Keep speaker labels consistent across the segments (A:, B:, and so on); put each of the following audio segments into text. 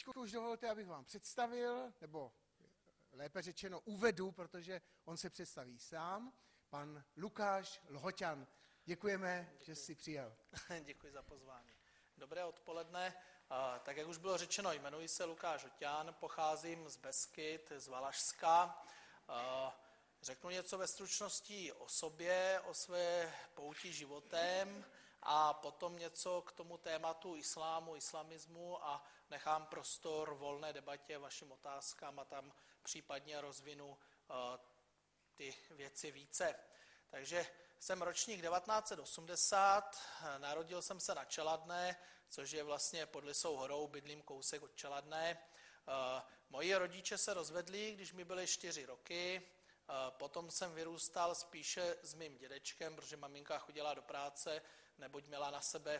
A: teď už dovolte, abych vám představil, nebo lépe řečeno uvedu, protože on se představí sám, pan Lukáš Lhoťan. Děkujeme, že jsi přijel.
B: Děkuji za pozvání. Dobré odpoledne. Tak jak už bylo řečeno, jmenuji se Lukáš Lhoťan, pocházím z Beskyd, z Valašska. Řeknu něco ve stručnosti o sobě, o své pouti životem a potom něco k tomu tématu islámu, islamismu a nechám prostor volné debatě, vašim otázkám a tam případně rozvinu ty věci více. Takže jsem ročník 1980, narodil jsem se na Čeladné, což je vlastně pod Lisou horou, bydlím kousek od Čeladné. Moji rodiče se rozvedli, když mi byly 4 roky. Potom jsem vyrůstal spíše s mým dědečkem, protože maminka chodila do práce, neboť měla na sebe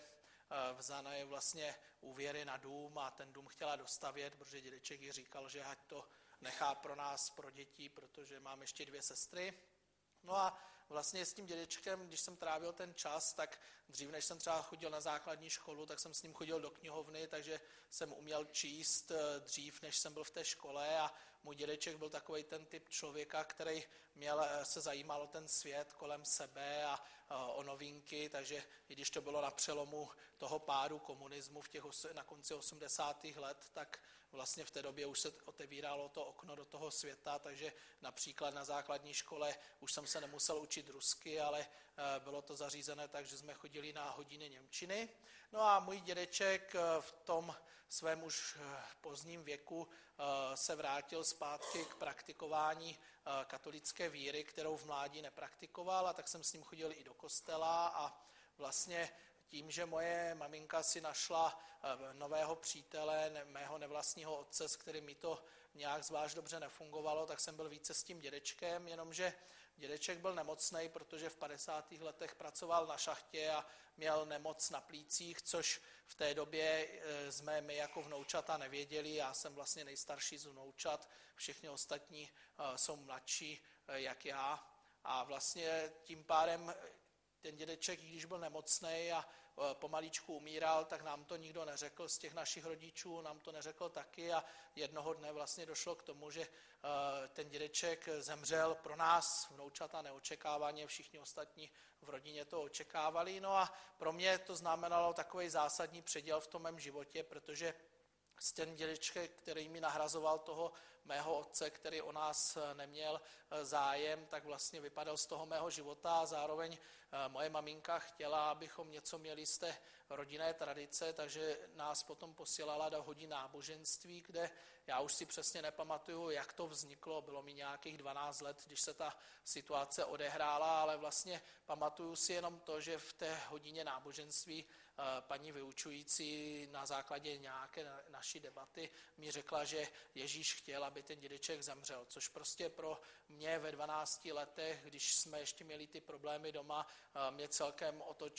B: vzané vlastně úvěry na dům a ten dům chtěla dostavět, protože dědeček jí říkal, že ať to nechá pro nás, pro děti, protože mám ještě 2 sestry. No a vlastně s tím dědečkem, když jsem trávil ten čas, tak dřív, než jsem třeba chodil na základní školu, tak jsem s ním chodil do knihovny, takže jsem uměl číst dřív, než jsem byl v té škole a můj dědeček byl takový ten typ člověka, který se zajímal o ten svět kolem sebe a o novinky, takže i když to bylo na přelomu toho pádu komunismu na konci 80. let, tak vlastně v té době už se otevíralo to okno do toho světa, takže například na základní škole už jsem se nemusel učit rusky, ale bylo to zařízené tak, že jsme chodili na hodiny němčiny. No a můj dědeček v tom svém už pozdním věku se vrátil zpátky k praktikování katolické víry, kterou v mládí nepraktikoval, a tak jsem s ním chodil i do kostela a vlastně tím, že moje maminka si našla nového přítele, mého nevlastního otce, s kterým mi to nějak zvlášť dobře nefungovalo, tak jsem byl více s tím dědečkem, jenomže dědeček byl nemocnej, protože v 50. letech pracoval na šachtě a měl nemoc na plících, což v té době jsme my jako vnoučata nevěděli. Já jsem vlastně nejstarší z vnoučat, všichni ostatní jsou mladší jak já. A vlastně tím pádem ten dědeček, když byl nemocnej a pomalíčku umíral, tak nám to nikdo neřekl z těch našich rodičů, nám to neřekl taky a jednoho dne vlastně došlo k tomu, že ten dědeček zemřel pro nás, vnoučata, neočekávaně, všichni ostatní v rodině to očekávali. No a pro mě to znamenalo takový zásadní předěl v tom mém životě, protože ten dědeček, který mi nahrazoval toho mého otce, který o nás neměl zájem, tak vlastně vypadal z toho mého života a zároveň moje maminka chtěla, abychom něco měli z té rodinné tradice, takže nás potom posílala do hodin náboženství, kde já už si přesně nepamatuju, jak to vzniklo, bylo mi nějakých 12 let, když se ta situace odehrála, ale vlastně pamatuju si jenom to, že v té hodině náboženství paní vyučující na základě nějaké naší debaty mi řekla, že Ježíš chtěl, aby ten dědeček zemřel, což prostě pro mě ve 12 letech, když jsme ještě měli ty problémy doma, mě celkem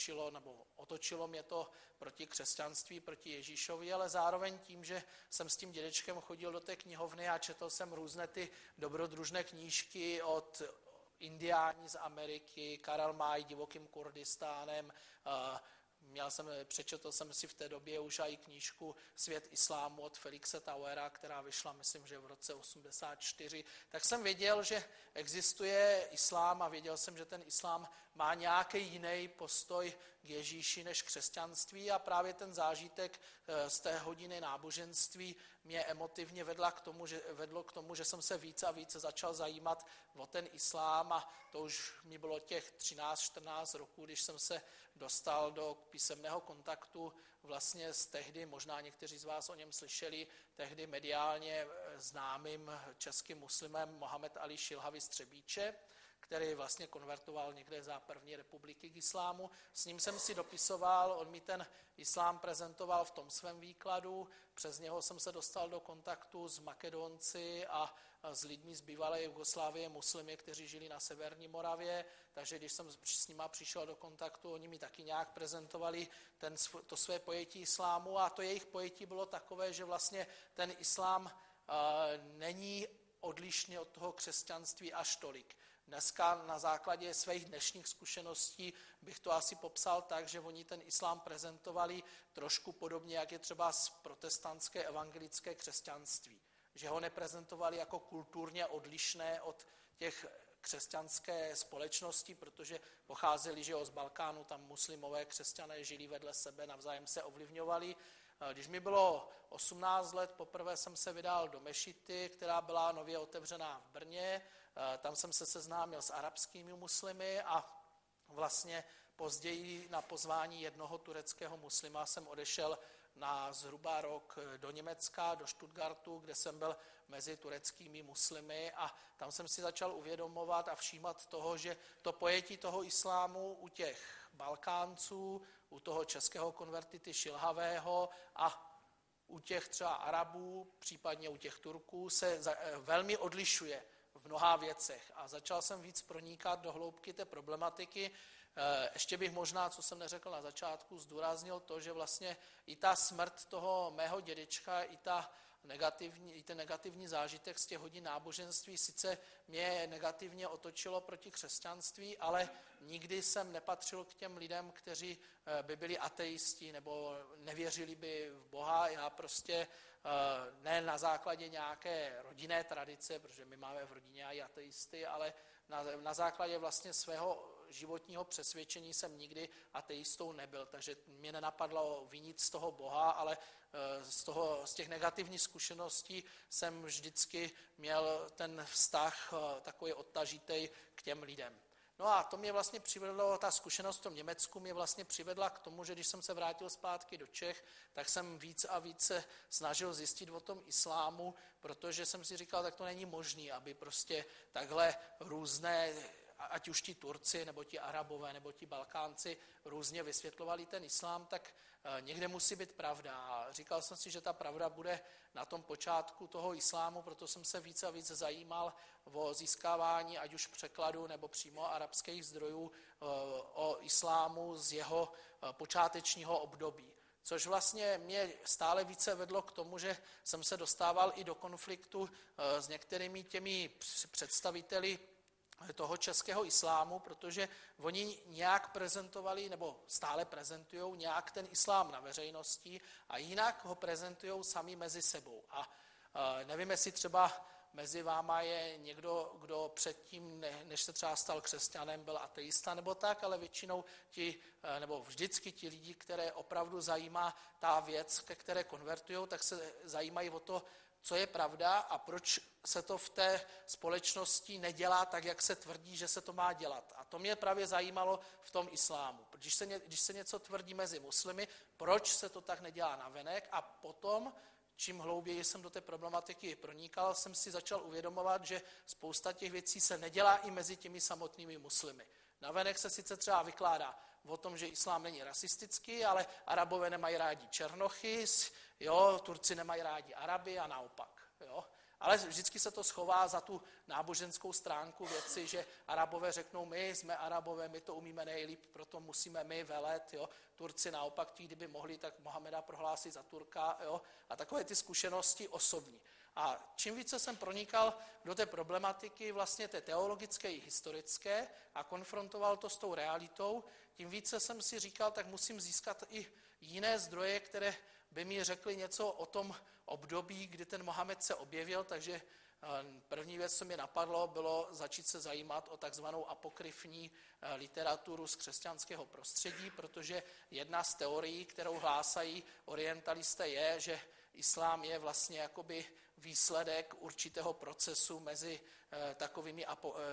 B: otočilo mě to proti křesťanství, proti Ježíšovi, ale zároveň tím, že jsem s tím dědečkem chodil do té knihovny a četl jsem různé ty dobrodružné knížky od Indiáni z Ameriky, Karel May, Divokým Kurdistánem, přečetl jsem si v té době už i knížku Svět islámu od Felixe Tauera, která vyšla, myslím, že v roce 84, tak jsem věděl, že existuje islám a věděl jsem, že ten islám má nějaký jiný postoj k Ježíši než křesťanství a právě ten zážitek z té hodiny náboženství mě emotivně vedlo k tomu, že jsem se více a více začal zajímat o ten islám a to už mi bylo těch 13-14 roků, když jsem se dostal do písemného kontaktu vlastně s tehdy, možná někteří z vás o něm slyšeli, tehdy mediálně známým českým muslimem Mohamed Ali Šilhavi z Třebíče, který vlastně konvertoval někde za první republiky k islámu. S ním jsem si dopisoval, on mi ten islám prezentoval v tom svém výkladu, přes něho jsem se dostal do kontaktu s Makedonci a s lidmi z bývalé Jugoslávie, muslimy, kteří žili na severní Moravě, takže když jsem s nima přišel do kontaktu, oni mi taky nějak prezentovali to své pojetí islámu a to jejich pojetí bylo takové, že vlastně ten islám není odlišný od toho křesťanství až tolik. Dneska na základě svých dnešních zkušeností bych to asi popsal tak, že oni ten islám prezentovali trošku podobně, jak je třeba protestantské evangelické křesťanství. Že ho neprezentovali jako kulturně odlišné od těch křesťanské společnosti, protože pocházeli, že z Balkánu, tam muslimové křesťané žili vedle sebe, navzájem se ovlivňovali. Když mi bylo 18 let, poprvé jsem se vydal do mešity, která byla nově otevřená v Brně. Tam jsem se seznámil s arabskými muslimy a vlastně později na pozvání jednoho tureckého muslima jsem odešel na zhruba rok do Německa, do Stuttgartu, kde jsem byl mezi tureckými muslimy a tam jsem si začal uvědomovat a všímat toho, že to pojetí toho islámu u těch Balkánců, u toho českého konvertity šilhavého a u těch třeba Arabů, případně u těch Turků, se velmi odlišuje v mnoha věcech. A začal jsem víc pronikat do hloubky té problematiky. Ještě bych možná, co jsem neřekl na začátku, zdůraznil to, že vlastně i ta smrt toho mého dědečka, i ten negativní zážitek z těch hodin náboženství sice mě negativně otočilo proti křesťanství, ale nikdy jsem nepatřil k těm lidem, kteří by byli ateisti nebo nevěřili by v Boha. Já prostě ne na základě nějaké rodinné tradice, protože my máme v rodině i ateisty, ale na základě vlastně svého životního přesvědčení jsem nikdy ateistou nebyl, takže mě nenapadlo vinit z toho Boha, ale z těch negativních zkušeností jsem vždycky měl ten vztah takový odtažitý k těm lidem. No a to mě vlastně přivedlo, ta zkušenost v tom Německu mě vlastně přivedla k tomu, že když jsem se vrátil zpátky do Čech, tak jsem víc a víc se snažil zjistit o tom islámu, protože jsem si říkal, tak to není možné, aby prostě takhle různé, ať už ti Turci, nebo ti Arabové, nebo ti Balkánci různě vysvětlovali ten islám, tak někde musí být pravda. A říkal jsem si, že ta pravda bude na tom počátku toho islámu, proto jsem se víc a víc zajímal o získávání, ať už překladu, nebo přímo arabských zdrojů o islámu z jeho počátečního období. Což vlastně mě stále více vedlo k tomu, že jsem se dostával i do konfliktu s některými těmi představiteli toho českého islámu, protože oni nějak prezentovali, nebo stále prezentujou nějak ten islám na veřejnosti a jinak ho prezentují sami mezi sebou. A nevím, jestli třeba mezi váma je někdo, kdo předtím, než se třeba stal křesťanem, byl ateista nebo tak, ale většinou nebo vždycky ti lidi, které opravdu zajímá ta věc, ke které konvertují, tak se zajímají o to, co je pravda a proč se to v té společnosti nedělá tak, jak se tvrdí, že se to má dělat. A to mě právě zajímalo v tom islámu. Když se něco tvrdí mezi muslimy, proč se to tak nedělá navenek a potom, čím hlouběji jsem do té problematiky pronikal, jsem si začal uvědomovat, že spousta těch věcí se nedělá i mezi těmi samotnými muslimy. Navenek se sice třeba vykládá o tom, že islám není rasistický, ale Arabové nemají rádi černochy, jo, Turci nemají rádi Araby a naopak. Jo. Ale vždycky se to schová za tu náboženskou stránku věci, že Arabové řeknou, my jsme Arabové, my to umíme nejlíp, proto musíme my velet. Jo. Turci naopak, ti, kdyby mohli, tak Mohameda prohlásit za Turka. Jo. A takové ty zkušenosti osobní. A čím více jsem pronikal do té problematiky, vlastně té teologické i historické a konfrontoval to s tou realitou, tím více jsem si říkal, tak musím získat i jiné zdroje, které by mi řekli něco o tom období, kdy ten Mohamed se objevil, takže první věc, co mě napadlo, bylo začít se zajímat o takzvanou apokryfní literaturu z křesťanského prostředí, protože jedna z teorií, kterou hlásají orientalisté, je, že islám je vlastně jakoby výsledek určitého procesu mezi takovými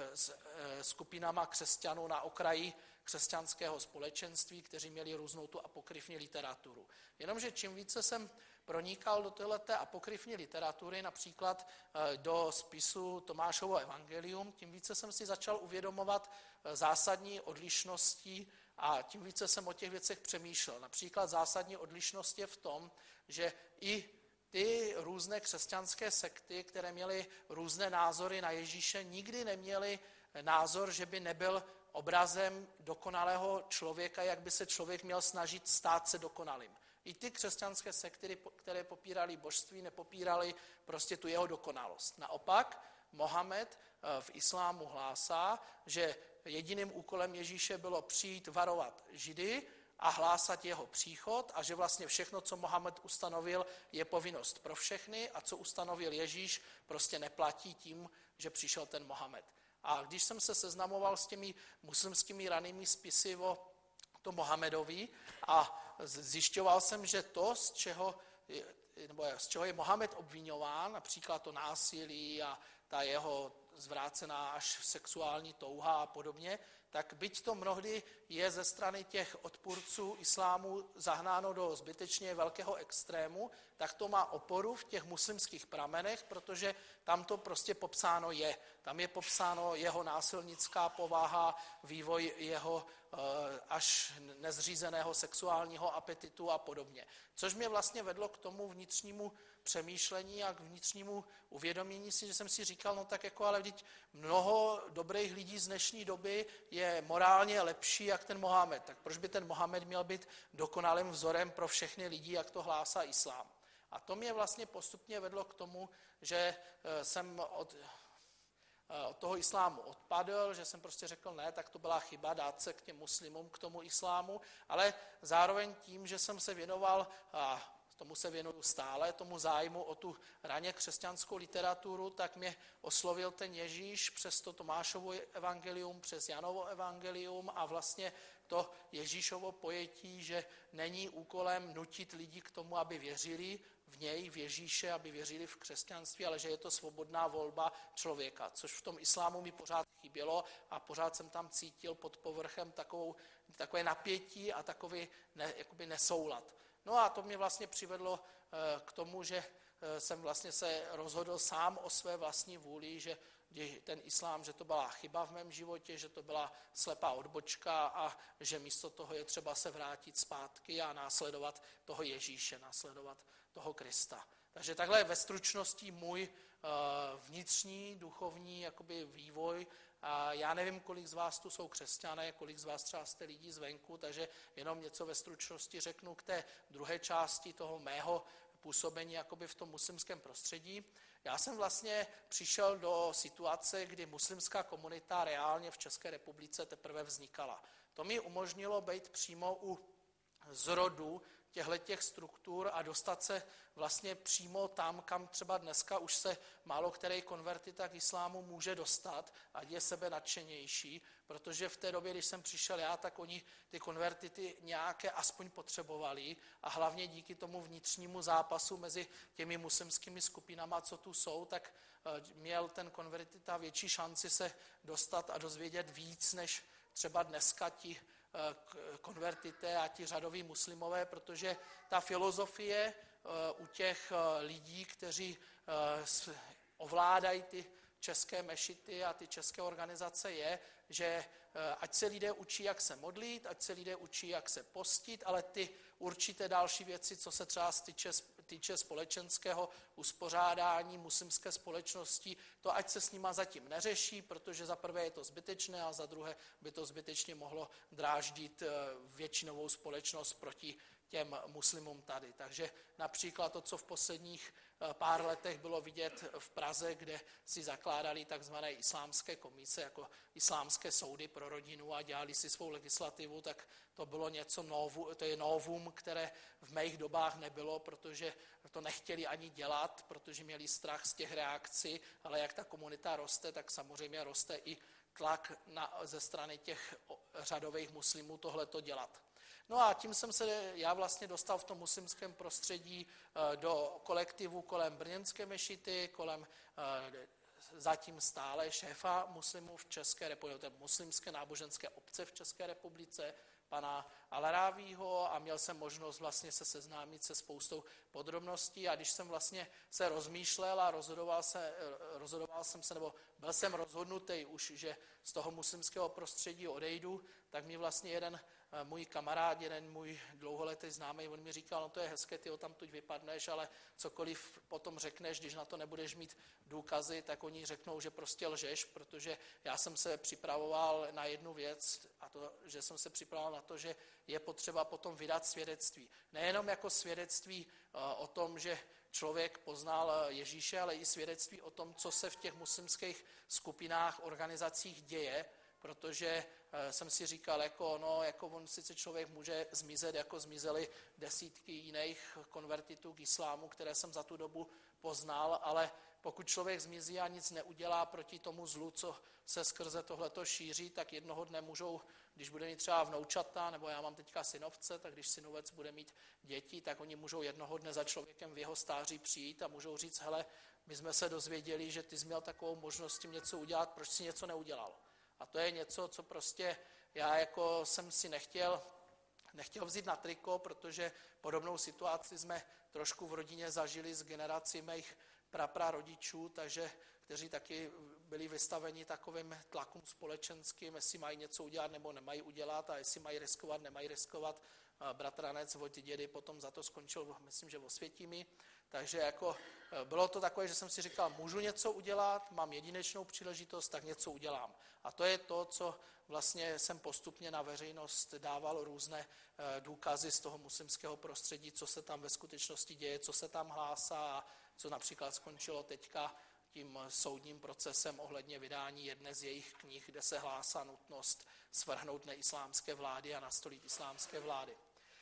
B: skupinama křesťanů na okraji křesťanského společenství, kteří měli různou tu apokryfní literaturu. Jenomže čím více jsem pronikal do téhleté apokryfní literatury, například do spisu Tomášovo evangelium, tím více jsem si začal uvědomovat zásadní odlišnosti a tím více jsem o těch věcech přemýšlel. Například zásadní odlišnost je v tom, že i ty různé křesťanské sekty, které měly různé názory na Ježíše, nikdy neměly názor, že by nebyl obrazem dokonalého člověka, jak by se člověk měl snažit stát se dokonalým. I ty křesťanské sekty, které popírali božství, nepopírali prostě tu jeho dokonalost. Naopak, Mohamed v islámu hlásá, že jediným úkolem Ježíše bylo přijít varovat Židy a hlásat jeho příchod a že vlastně všechno, co Mohamed ustanovil, je povinnost pro všechny a co ustanovil Ježíš, prostě neplatí tím, že přišel ten Mohamed. A když jsem se seznamoval s těmi muslimskými ranými spisy o tom Mohamedovi a zjišťoval jsem, že to, z čeho je Mohamed obviňován, například to násilí a ta jeho zvrácená až sexuální touha a podobně, tak byť to mnohdy je ze strany těch odpůrců islámu zahnáno do zbytečně velkého extrému, tak to má oporu v těch muslimských pramenech, protože tam to prostě popsáno je. Tam je popsáno jeho násilnická povaha, vývoj jeho až nezřízeného sexuálního apetitu a podobně. Což mě vlastně vedlo k tomu vnitřnímu přemýšlení a k vnitřnímu uvědomění si, že jsem si říkal, no tak jako, ale vždyť mnoho dobrých lidí z dnešní doby je morálně lepší jak ten Mohamed. Tak proč by ten Mohamed měl být dokonalým vzorem pro všechny lidi, jak to hlásá islám? A to mě vlastně postupně vedlo k tomu, že jsem od toho islámu odpadl, že jsem prostě řekl ne, tak to byla chyba dát se k těm muslimům, k tomu islámu, ale zároveň tím, že jsem se věnoval, a tomu se věnuju stále, tomu zájmu o tu raně křesťanskou literaturu, tak mě oslovil ten Ježíš přes to Tomášovo evangelium, přes Janovo evangelium a vlastně to Ježíšovo pojetí, že není úkolem nutit lidi k tomu, aby věřili v něj, v Ježíše, aby věřili v křesťanství, ale že je to svobodná volba člověka, což v tom islámu mi pořád chybělo a pořád jsem tam cítil pod povrchem takové napětí a takový jakoby nesoulad. No a to mě vlastně přivedlo k tomu, že jsem vlastně se rozhodl sám o své vlastní vůli, že ten islám, že to byla chyba v mém životě, že to byla slepá odbočka a že místo toho je třeba se vrátit zpátky a následovat toho Ježíše, následovat toho Krista. Takže takhle ve stručnosti můj vnitřní, duchovní jakoby vývoj. A já nevím, kolik z vás tu jsou křesťané, kolik z vás třeba jste lidí zvenku, takže jenom něco ve stručnosti řeknu k té druhé části toho mého působení jakoby v tom muslimském prostředí. Já jsem vlastně přišel do situace, kdy muslimská komunita reálně v České republice teprve vznikala. To mi umožnilo být přímo u zrodu těchto struktur a dostat se vlastně přímo tam, kam třeba dneska už se málo který konvertita k islámu může dostat, ať je sebe nadšenější, protože v té době, když jsem přišel já, tak oni ty konvertity nějaké aspoň potřebovali a hlavně díky tomu vnitřnímu zápasu mezi těmi muslimskými skupinama, co tu jsou, tak měl ten konvertita větší šanci se dostat a dozvědět víc, než třeba dneska ti konvertité a ti řadoví muslimové, protože ta filozofie u těch lidí, kteří ovládají ty české mešity a ty české organizace je, že ať se lidé učí, jak se modlit, ať se lidé učí, jak se postit, ale ty určité další věci, co se třeba týče společenského uspořádání muslimské společnosti, to ať se s nima zatím neřeší, protože za prvé je to zbytečné a za druhé by to zbytečně mohlo dráždit většinovou společnost proti těm muslimům tady. Takže například to, co v posledních pár letech bylo vidět v Praze, kde si zakládali takzvané islámské komise, jako islámské soudy pro rodinu a dělali si svou legislativu, tak to bylo něco to je novum, které v mých dobách nebylo, protože to nechtěli ani dělat, protože měli strach z těch reakcí, ale jak ta komunita roste, tak samozřejmě roste i tlak ze strany těch řadových muslimů tohleto dělat. No a tím jsem se já vlastně dostal v tom muslimském prostředí do kolektivu kolem brněnské mešity, kolem zatím stále šéfa muslimů v České republice, muslimské náboženské obce v České republice, pana Al-Rávího, a měl jsem možnost vlastně se seznámit se spoustou podrobností a když jsem vlastně se rozmýšlel a rozhodoval jsem se, nebo byl jsem rozhodnutý už, že z toho muslimského prostředí odejdu, tak mi vlastně jeden můj kamarád, jeden můj dlouholetý známý, on mi říkal, no to je hezké, ty odtamtud vypadneš, ale cokoliv potom řekneš, když na to nebudeš mít důkazy, tak oni řeknou, že prostě lžeš, protože já jsem se připravoval na jednu věc, a to, že jsem se připravoval na to, že je potřeba potom vydat svědectví. Nejenom jako svědectví o tom, že člověk poznal Ježíše, ale i svědectví o tom, co se v těch muslimských skupinách, organizacích děje, protože jsem si říkal, jako on sice člověk může zmizet, jako zmizely desítky jiných konvertitů k islámu, které jsem za tu dobu poznal, ale pokud člověk zmizí a nic neudělá proti tomu zlu, co se skrze tohleto šíří, tak jednoho dne můžou, když bude mít třeba vnoučata, nebo já mám teďka synovce, tak když synovec bude mít děti, tak oni můžou jednoho dne za člověkem v jeho stáří přijít a můžou říct, hele, my jsme se dozvěděli, že ty jsi měl takovou možnost tím něco udělat, proč jsi něco neudělal. A to je něco, co prostě já jako jsem si nechtěl vzít na triko, protože podobnou situaci jsme trošku v rodině zažili z generací mých praprarodičů, takže kteří taky byli vystaveni takovým tlakům společenským, jestli mají něco udělat nebo nemají udělat a jestli mají riskovat, nemají riskovat. Bratranec Vojty dědy potom za to skončil, myslím, že v Osvětimi. Takže jako bylo to takové, že jsem si říkal, můžu něco udělat, mám jedinečnou příležitost, tak něco udělám. A to je to, co vlastně jsem postupně na veřejnost dával různé důkazy z toho muslimského prostředí, co se tam ve skutečnosti děje, co se tam hlásá a co například skončilo teďka tím soudním procesem ohledně vydání jedné z jejich knih, kde se hlásá nutnost svrhnout neislámské vlády a nastolit islámské vlády.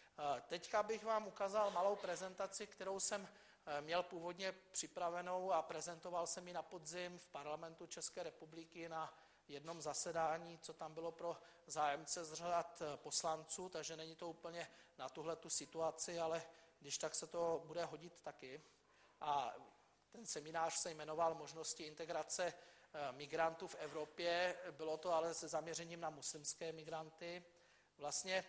B: Teďka bych vám ukázal malou prezentaci, kterou jsem měl původně připravenou a prezentoval jsem ji na podzim v parlamentu České republiky na jednom zasedání, co tam bylo pro zájemce z řad poslanců, takže není to úplně na tuhletu situaci, ale když tak se to bude hodit taky. A ten seminář se jmenoval Možnosti integrace migrantů v Evropě, bylo to ale se zaměřením na muslimské migranty. Vlastně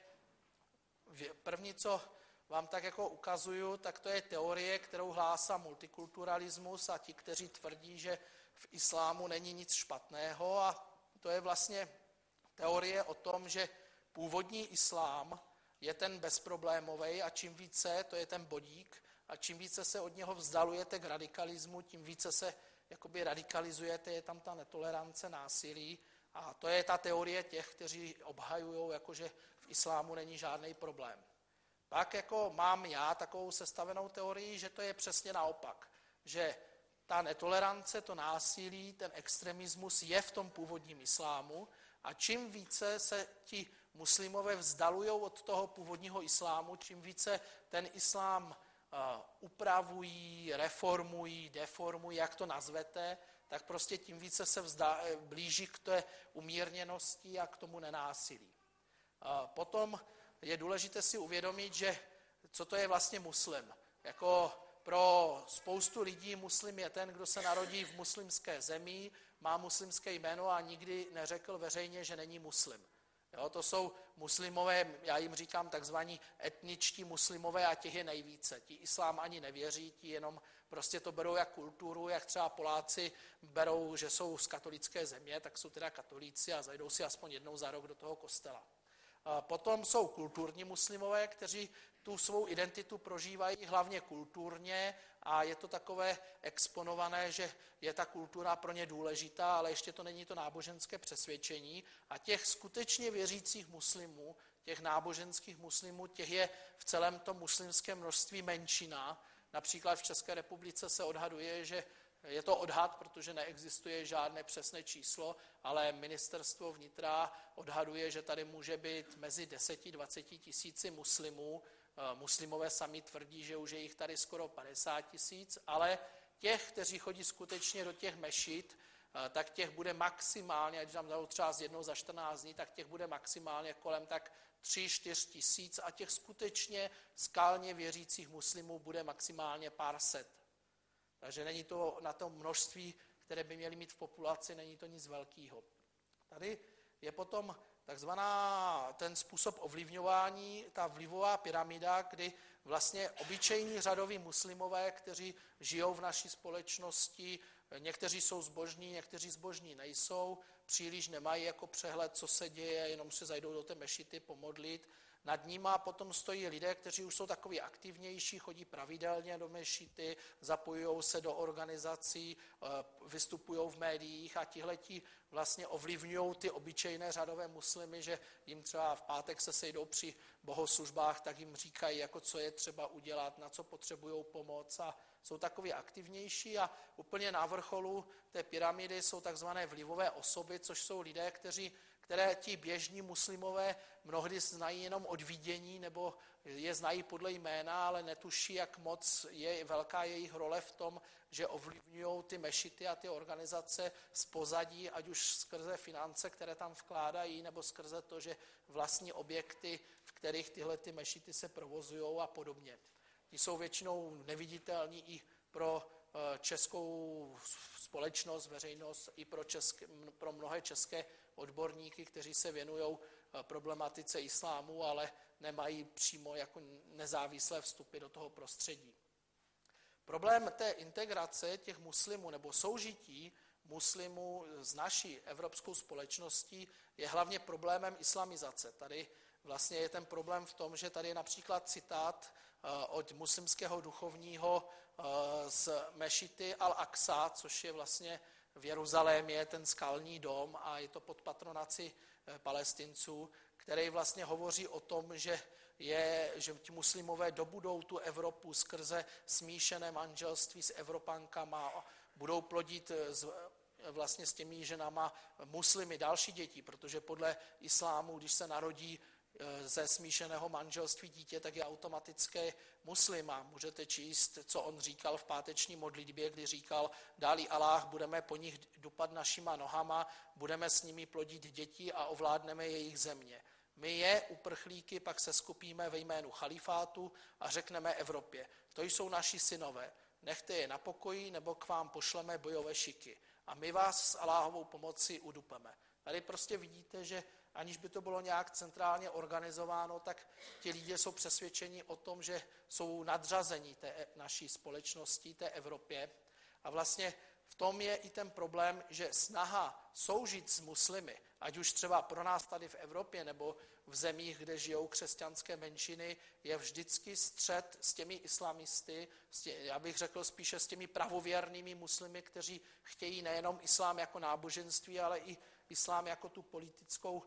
B: první, co vám tak jako ukazuju, tak to je teorie, kterou hlásá multikulturalismus a ti, kteří tvrdí, že v islámu není nic špatného, a to je vlastně teorie o tom, že původní islám je ten bezproblémový a čím více, to je ten bodík, a čím více se od něho vzdalujete k radikalismu, tím více se jakoby radikalizujete, je tam ta netolerance, násilí, a to je ta teorie těch, kteří obhajují, jakože v islámu není žádný problém. Pak jako mám já takovou sestavenou teorii, že to je přesně naopak, že ta netolerance, to násilí, ten extremismus je v tom původním islámu a čím více se ti muslimové vzdalují od toho původního islámu, čím více ten islám upravují, reformují, deformují, jak to nazvete, tak prostě tím více se blíží k té umírněnosti a k tomu nenásilí. Potom je důležité si uvědomit, že co to je vlastně muslim. Jako pro spoustu lidí muslim je ten, kdo se narodí v muslimské zemi, má muslimské jméno a nikdy neřekl veřejně, že není muslim. Jo, to jsou muslimové, já jim říkám takzvaní etničtí muslimové a těch je nejvíce. Ti islám ani nevěří, ti jenom prostě to berou jak kulturu, jak třeba Poláci berou, že jsou z katolické země, tak jsou teda katolíci a zajdou si aspoň jednou za rok do toho kostela. Potom jsou kulturní muslimové, kteří tu svou identitu prožívají hlavně kulturně a je to takové exponované, že je ta kultura pro ně důležitá, ale ještě to není to náboženské přesvědčení. A těch skutečně věřících muslimů, těch náboženských muslimů, těch je v celém tom muslimském množství menšina. Například v České republice se odhaduje, že je to odhad, protože neexistuje žádné přesné číslo, ale ministerstvo vnitra odhaduje, že tady může být mezi 10-20 tisíci muslimů. Muslimové sami tvrdí, že už je jich tady skoro 50 tisíc, ale těch, kteří chodí skutečně do těch mešit, tak těch bude maximálně, ať tam dalo třeba jednou za 14 dní, tak těch bude maximálně kolem tak 3-4 tisíc a těch skutečně skalně věřících muslimů bude maximálně pár set. Takže není to na tom množství, které by měly mít v populaci, není to nic velkého. Tady je potom ten způsob ovlivňování, ta vlivová pyramida, kdy vlastně obyčejní řadoví muslimové, kteří žijou v naší společnosti, někteří jsou zbožní, někteří zbožní nejsou, příliš nemají jako přehled, co se děje, jenom se zajdou do té mešity pomodlit. Nad nima potom stojí lidé, kteří už jsou takový aktivnější, chodí pravidelně do mešity, zapojují se do organizací, vystupují v médiích a tihleti vlastně ovlivňují ty obyčejné řadové muslimy, že jim třeba v pátek se sejdou při bohoslužbách, tak jim říkají, jako co je třeba udělat, na co potřebují pomoc a jsou takový aktivnější a úplně na vrcholu té pyramidy jsou takzvané vlivové osoby, což jsou lidé, které ti běžní muslimové mnohdy znají jenom od vidění nebo je znají podle jména, ale netuší, jak moc je velká jejich role v tom, že ovlivňují ty mešity a ty organizace z pozadí, ať už skrze finance, které tam vkládají, nebo skrze to, že vlastní objekty, v kterých tyhle ty mešity se provozují a podobně. Ti jsou většinou neviditelní i pro českou společnost, veřejnost, i pro mnohé české odborníky, kteří se věnují problematice islámu, ale nemají přímo jako nezávislé vstupy do toho prostředí. Problém té integrace těch muslimů nebo soužití muslimů s naší evropskou společností je hlavně problémem islamizace. Tady vlastně je ten problém v tom, že tady je například citát od muslimského duchovního z mešity Al-Aqsa, což je vlastně v Jeruzalémě ten skalní dom a je to pod patronaci Palestinců, který vlastně hovoří o tom, že ti muslimové dobudou tu Evropu skrze smíšené manželství s Evropankama, budou plodit vlastně s těmi ženama muslimy další děti, protože podle islámu, když se narodí ze smíšeného manželství dítě, tak je automatické muslima. Můžete číst, co on říkal v páteční modlitbě, kdy říkal, dálí Aláh, budeme po nich dupat našima nohama, budeme s nimi plodit děti a ovládneme jejich země. My je, uprchlíky, pak se skupíme ve jménu chalifátu a řekneme Evropě, to jsou naši synové, nechte je na pokoji, nebo k vám pošleme bojové šiky a my vás s Aláhovou pomocí udupeme. Tady prostě vidíte, že aniž by to bylo nějak centrálně organizováno, tak ti lidé jsou přesvědčeni o tom, že jsou nadřazení té naší společnosti, té Evropě. A vlastně v tom je i ten problém, že snaha soužít s muslimy, ať už třeba pro nás tady v Evropě nebo v zemích, kde žijou křesťanské menšiny, je vždycky střet s těmi islamisty, já bych řekl spíše s těmi pravověrnými muslimy, kteří chtějí nejenom islám jako náboženství, ale i islám jako tu politickou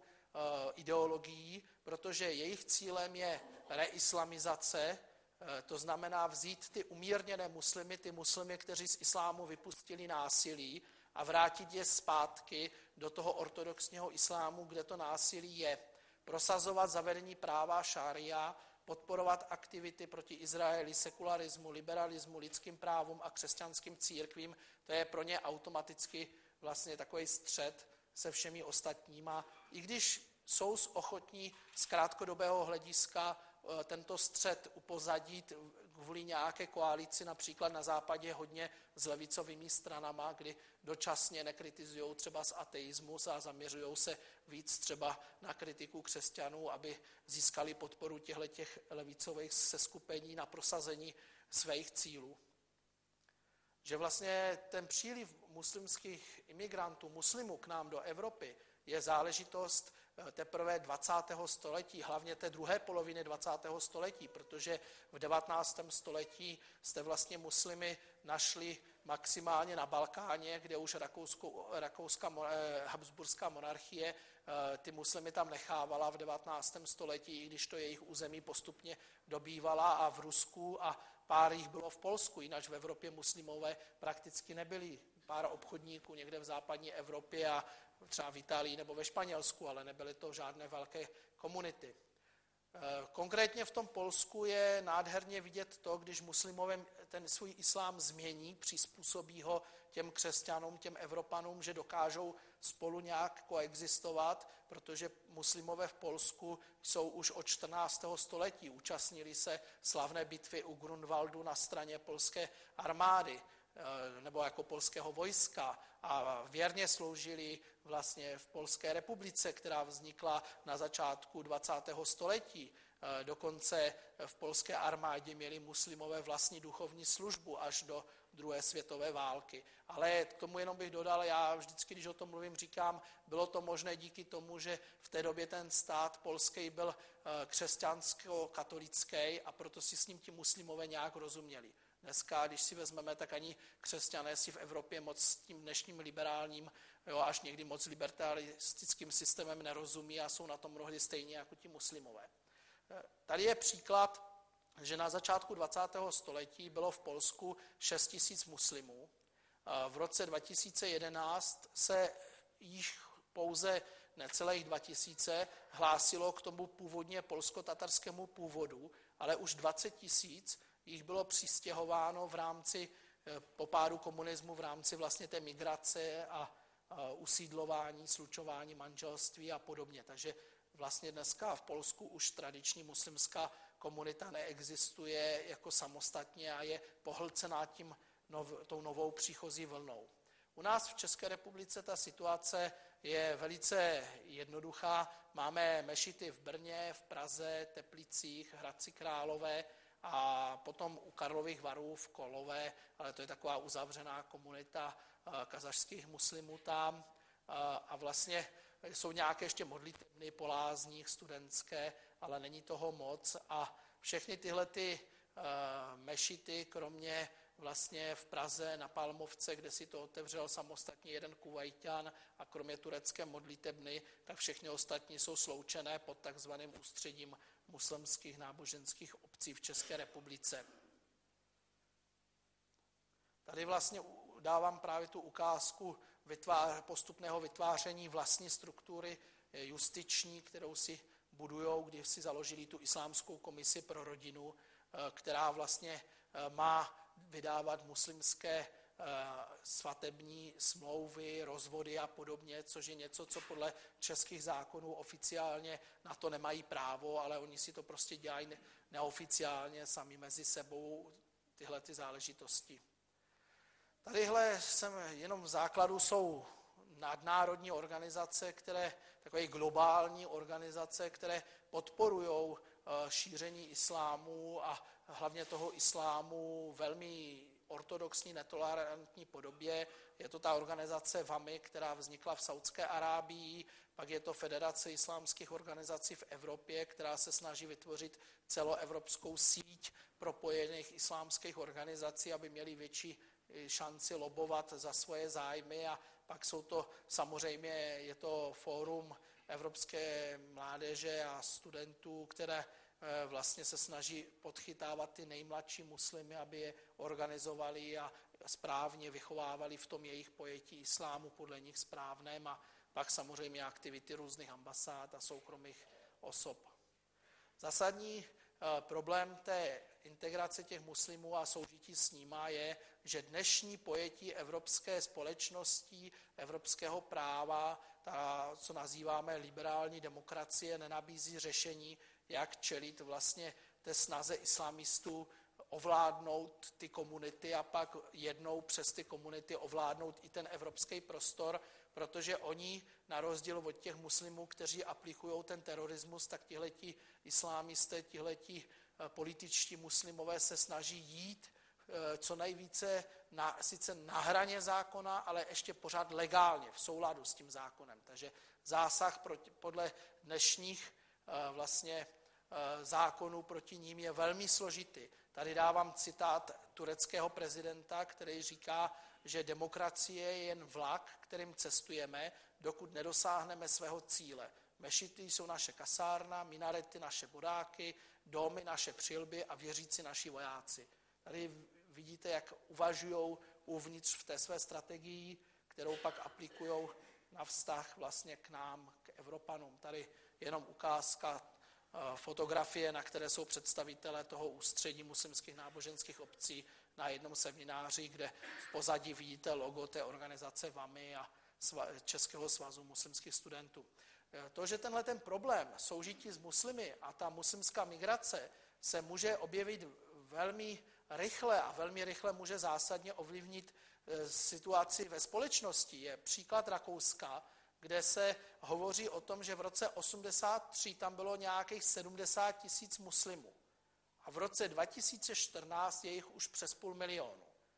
B: ideologií, protože jejich cílem je reislamizace, to znamená vzít ty umírněné muslimy, ty muslimy, kteří z islámu vypustili násilí a vrátit je zpátky do toho ortodoxního islámu, kde to násilí je. Prosazovat zavedení práva šária, podporovat aktivity proti Izraeli, sekularismu, liberalismu, lidským právům a křesťanským církvím, to je pro ně automaticky vlastně takový střet se všemi ostatníma, i když jsou ochotní z krátkodobého hlediska tento střet upozadit kvůli nějaké koalici, například na západě hodně s levicovými stranama, kdy dočasně nekritizují třeba z ateismus a zaměřují se víc třeba na kritiku křesťanů, aby získali podporu těchto levicových seskupení na prosazení svých cílů. Že vlastně ten příliv muslimských imigrantů, muslimů k nám do Evropy je záležitost teprve 20. století, hlavně té druhé poloviny 20. století, protože v 19. století jste vlastně muslimy našli maximálně na Balkáně, kde už rakouská habsburská monarchie ty muslimy tam nechávala v 19. století, i když to jejich území postupně dobývala, a v Rusku a pár jich bylo v Polsku, jinak v Evropě muslimové prakticky nebyli. Pár obchodníků někde v západní Evropě a třeba v Itálii nebo ve Španělsku, ale nebyly to žádné velké komunity. Konkrétně v tom Polsku je nádherně vidět to, když muslimové ten svůj islám změní, přizpůsobí ho těm křesťanům, těm Evropanům, že dokážou spolu nějak koexistovat, protože muslimové v Polsku jsou už od 14. století, účastnili se slavné bitvy u Grunwaldu na straně polské armády. nebo jako polského vojska a věrně sloužili vlastně v Polské republice, která vznikla na začátku 20. století. Dokonce v polské armádě měli muslimové vlastní duchovní službu až do druhé světové války. Ale k tomu jenom bych dodal, já vždycky, když o tom mluvím, říkám, bylo to možné díky tomu, že v té době ten stát polský byl křesťansko-katolický a proto si s ním ti muslimové nějak rozuměli. Dneska, když si vezmeme, tak ani křesťané si v Evropě moc s tím dnešním liberálním, až někdy moc libertaristickým systémem nerozumí a jsou na tom mnohdy stejně jako ti muslimové. Tady je příklad, že na začátku 20. století bylo v Polsku 6 000 muslimů. V roce 2011 se již pouze necelých 2 000 hlásilo k tomu původně polsko-tatarskému původu, ale už 20 000 jich bylo přistěhováno v rámci po pádu komunismu, v rámci vlastně té migrace a usídlování, slučování manželství a podobně. Takže vlastně dneska v Polsku už tradiční muslimská komunita neexistuje jako samostatně a je pohlcená tou novou příchozí vlnou. U nás v České republice ta situace je velice jednoduchá. Máme mešity v Brně, v Praze, Teplicích, Hradci Králové a potom u Karlových Varů v Kolové, ale to je taková uzavřená komunita kazašských muslimů tam. A vlastně jsou nějaké ještě modlitebny po lázních studentské, ale není toho moc. A všechny tyhle mešity, kromě vlastně v Praze na Palmovce, kde si to otevřel samostatně jeden Kuvajťan a kromě turecké modlitebny, tak všechny ostatní jsou sloučené pod takzvaným ústředím muslimských náboženských obcí v České republice. Tady vlastně dávám právě tu ukázku postupného vytváření vlastní struktury justiční, kterou si budujou, když si založili tu islámskou komisi pro rodinu, která vlastně má vydávat muslimské svatební smlouvy, rozvody a podobně, což je něco, co podle českých zákonů oficiálně na to nemají právo, ale oni si to prostě dělají neoficiálně sami mezi sebou tyhle ty záležitosti. Tadyhle jenom v základu jsou nadnárodní organizace, takové globální organizace, které podporují šíření islámu a hlavně toho islámu velmi ortodoxní, netolerantní podobě. Je to ta organizace VAMI, která vznikla v Saudské Arábii, pak je to Federace islámských organizací v Evropě, která se snaží vytvořit celoevropskou síť propojených islámských organizací, aby měli větší šanci lobovat za svoje zájmy a pak jsou to samozřejmě, je to fórum evropské mládeže a studentů, které vlastně se snaží podchytávat ty nejmladší muslimy, aby je organizovali a správně vychovávali v tom jejich pojetí islámu podle nich správném a pak samozřejmě aktivity různých ambasád a soukromých osob. Zásadní problém té integrace těch muslimů a soužití s nima je, že dnešní pojetí evropské společnosti, evropského práva, co nazýváme liberální demokracie, nenabízí řešení, jak čelit vlastně té snaze islamistů ovládnout ty komunity a pak jednou přes ty komunity ovládnout i ten evropský prostor, protože oni, na rozdíl od těch muslimů, kteří aplikují ten terorismus, tak tihleti islámisté, tihleti političtí muslimové se snaží jít co nejvíce sice na hraně zákona, ale ještě pořád legálně, v souladu s tím zákonem. Takže zásah podle dnešních vlastně zákonů proti ním je velmi složitý. Tady dávám citát tureckého prezidenta, který říká, že demokracie je jen vlak, kterým cestujeme, dokud nedosáhneme svého cíle. Mešity jsou naše kasárna, minarety naše bodáky, domy naše přilby a věřící naši vojáci. Tady vidíte, jak uvažují uvnitř v té své strategii, kterou pak aplikují na vztah vlastně k nám, k Evropanům. Tady jenom ukázka fotografie, na které jsou představitelé toho ústředí muslimských náboženských obcí na jednom semináři, kde v pozadí vidíte logo té organizace VAMI a Českého svazu muslimských studentů. To, že tenhle ten problém soužití s muslimy a ta muslimská migrace se může objevit velmi rychle a velmi rychle může zásadně ovlivnit situaci ve společnosti, je příklad Rakouska, kde se hovoří o tom, že v roce 1983 tam bylo nějakých 70 000 muslimů a v roce 2014 je jich už přes 500 000.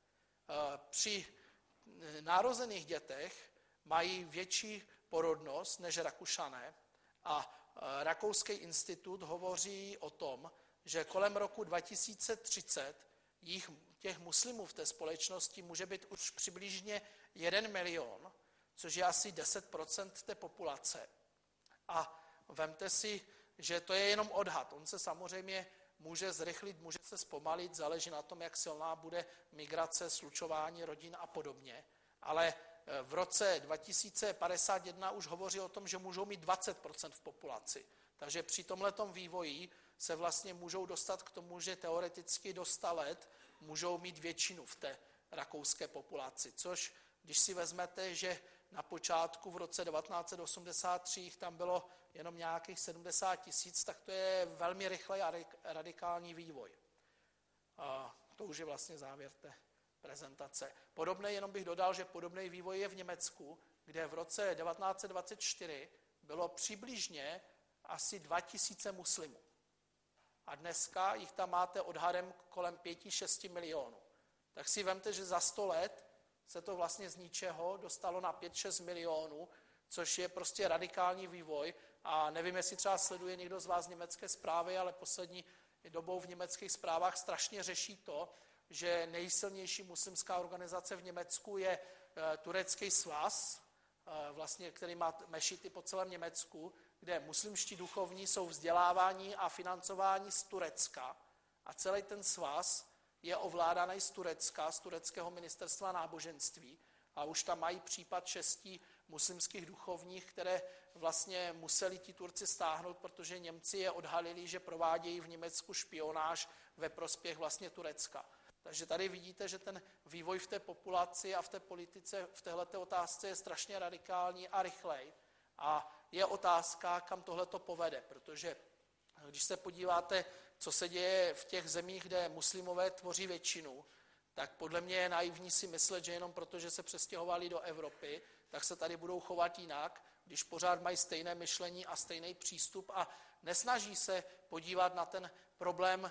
B: Při narozených dětech mají větší porodnost než Rakušané a Rakouský institut hovoří o tom, že kolem roku 2030 těch muslimů v té společnosti může být už přibližně 1 milion, což je asi 10% té populace. A vemte si, že to je jenom odhad. On se samozřejmě může zrychlit, může se zpomalit, záleží na tom, jak silná bude migrace, slučování rodin a podobně. Ale v roce 2051 už hovoří o tom, že můžou mít 20% v populaci. Takže při tomhletom vývoji se vlastně můžou dostat k tomu, že teoreticky do 100 let můžou mít většinu v té rakouské populaci. Což, když si vezmete, že na počátku v roce 1983 jich tam bylo jenom nějakých 70 000, tak to je velmi rychlý a radikální vývoj. A to už je vlastně závěr té prezentace. Podobné, jenom bych dodal, že podobný vývoj je v Německu, kde v roce 1924 bylo přibližně asi 2000 muslimů. A dneska jich tam máte odhadem kolem 5-6 milionů. Tak si vemte, že za 100 let se to vlastně z ničeho dostalo na 5-6 milionů, což je prostě radikální vývoj. A nevím, jestli třeba sleduje někdo z vás německé zprávy, ale poslední dobou v německých zprávách strašně řeší to, že nejsilnější muslimská organizace v Německu je Turecký svaz, vlastně, který má mešity po celém Německu, kde muslimští duchovní jsou vzděláváni a financováni z Turecka a celý ten svaz je ovládaný z Turecka, z tureckého ministerstva náboženství a už tam mají případ 6 muslimských duchovních, které vlastně museli ti Turci stáhnout, protože Němci je odhalili, že provádějí v Německu špionáž ve prospěch vlastně Turecka. Takže tady vidíte, že ten vývoj v té populaci a v té politice v téhleté otázce je strašně radikální a rychlej. A je otázka, kam tohle to povede, protože když se podíváte, co se děje v těch zemích, kde muslimové tvoří většinu, tak podle mě je naivní si myslet, že jenom proto, že se přestěhovali do Evropy, tak se tady budou chovat jinak, když pořád mají stejné myšlení a stejný přístup a nesnaží se podívat na ten problém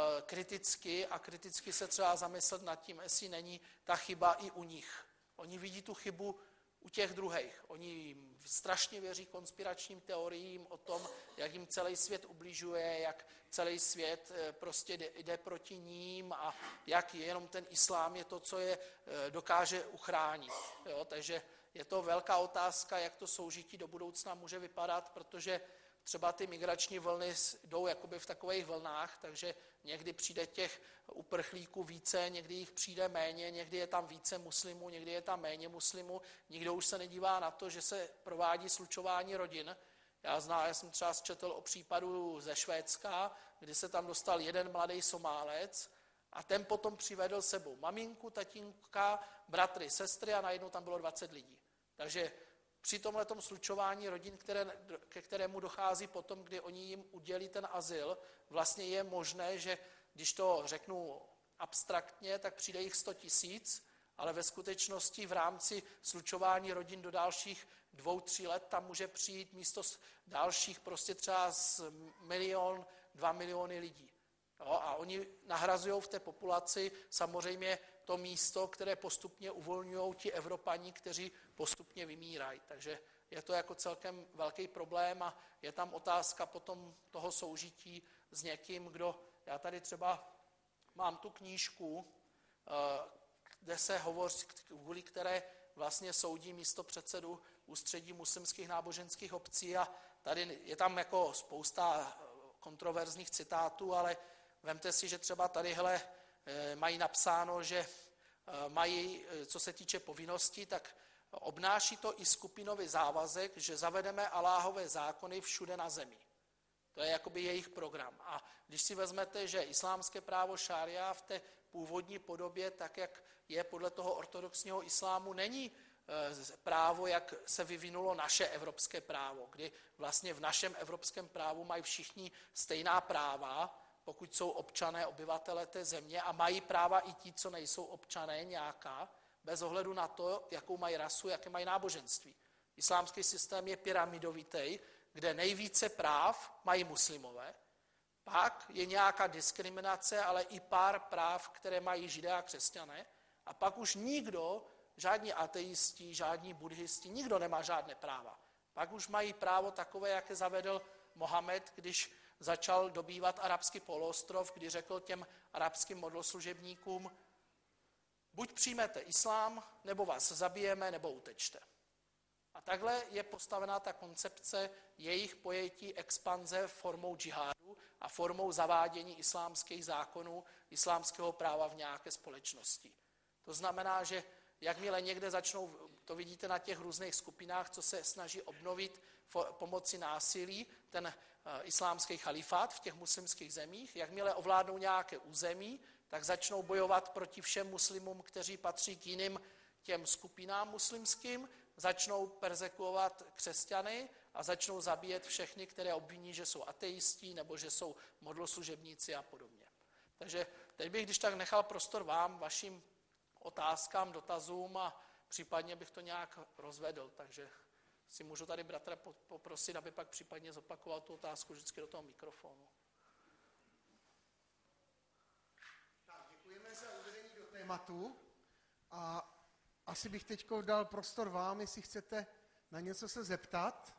B: kriticky a kriticky se třeba zamyslet nad tím, jestli není ta chyba i u nich. Oni vidí tu chybu u těch druhých. Oni strašně věří konspiračním teoriím o tom, jak jim celý svět ubližuje, jak celý svět prostě jde proti ním a jak jenom ten islám je to, co je dokáže uchránit. Jo? Takže je to velká otázka, jak to soužití do budoucna může vypadat, protože třeba ty migrační vlny jdou jakoby v takových vlnách, takže někdy přijde těch uprchlíků více, někdy jich přijde méně, někdy je tam více muslimů, někdy je tam méně muslimů. Nikdo už se nedívá na to, že se provádí slučování rodin. Já jsem třeba četl o případu ze Švédska, kdy se tam dostal jeden mladý Somálec a ten potom přivedl sebou maminku, tatínka, bratry, sestry a najednou tam bylo 20 lidí. Takže při tomhletom slučování rodin, ke kterému dochází potom, kdy oni jim udělí ten azyl, vlastně je možné, že když to řeknu abstraktně, tak přijde jich 100 000, ale ve skutečnosti v rámci slučování rodin do dalších 2-3 let tam může přijít místo dalších prostě třeba 1-2 miliony lidí. Jo, a oni nahrazují v té populaci samozřejmě to místo, které postupně uvolňují ti Evropani, kteří postupně vymírají. Takže je to jako celkem velký problém a je tam otázka potom toho soužití s někým, kdo, já tady třeba mám tu knížku, kde se hovoří, kvůli které vlastně soudí místopředsedu Ústředí muslimských náboženských obcí a tady je tam jako spousta kontroverzních citátů, ale vemte si, že třeba tadyhle mají napsáno, že mají, co se týče povinností, tak obnáší to i skupinový závazek, že zavedeme Alláhové zákony všude na zemi. To je jakoby jejich program. A když si vezmete, že islámské právo šaria v té původní podobě, tak jak je podle toho ortodoxního islámu, není právo, jak se vyvinulo naše evropské právo, kdy vlastně v našem evropském právu mají všichni stejná práva, pokud jsou občané, obyvatele té země a mají práva i ti, co nejsou občané nějaká, bez ohledu na to, jakou mají rasu, jaké mají náboženství. Islámský systém je pyramidovitý, kde nejvíce práv mají muslimové, pak je nějaká diskriminace, ale i pár práv, které mají židé a křesťané, a pak už nikdo, žádní ateisti, žádní buddhisti, nikdo nemá žádné práva. Pak už mají právo takové, jaké zavedl Mohamed, když začal dobývat arabský poloostrov, kdy řekl těm arabským modloslužebníkům, buď přijmete islám, nebo vás zabijeme, nebo utečte. A takhle je postavená ta koncepce jejich pojetí expanze formou džihádu a formou zavádění islámských zákonů, islámského práva v nějaké společnosti. To znamená, že jakmile někde začnou, to vidíte na těch různých skupinách, co se snaží obnovit pomocí násilí, ten islámský chalifát v těch muslimských zemích, jakmile ovládnou nějaké území, tak začnou bojovat proti všem muslimům, kteří patří k jiným těm skupinám muslimským, začnou perzekuovat křesťany a začnou zabíjet všechny, které obviní, že jsou ateisti nebo že jsou modloslužebníci a podobně. Takže teď bych, když tak nechal prostor vám, vašim otázkám, dotazům a případně bych to nějak rozvedl. Takže si můžu tady bratra poprosit, aby pak případně zopakoval tu otázku vždycky do toho mikrofonu.
A: Tak, děkujeme za uvedení do tématu a asi bych teď dal prostor vám, jestli chcete na něco se zeptat.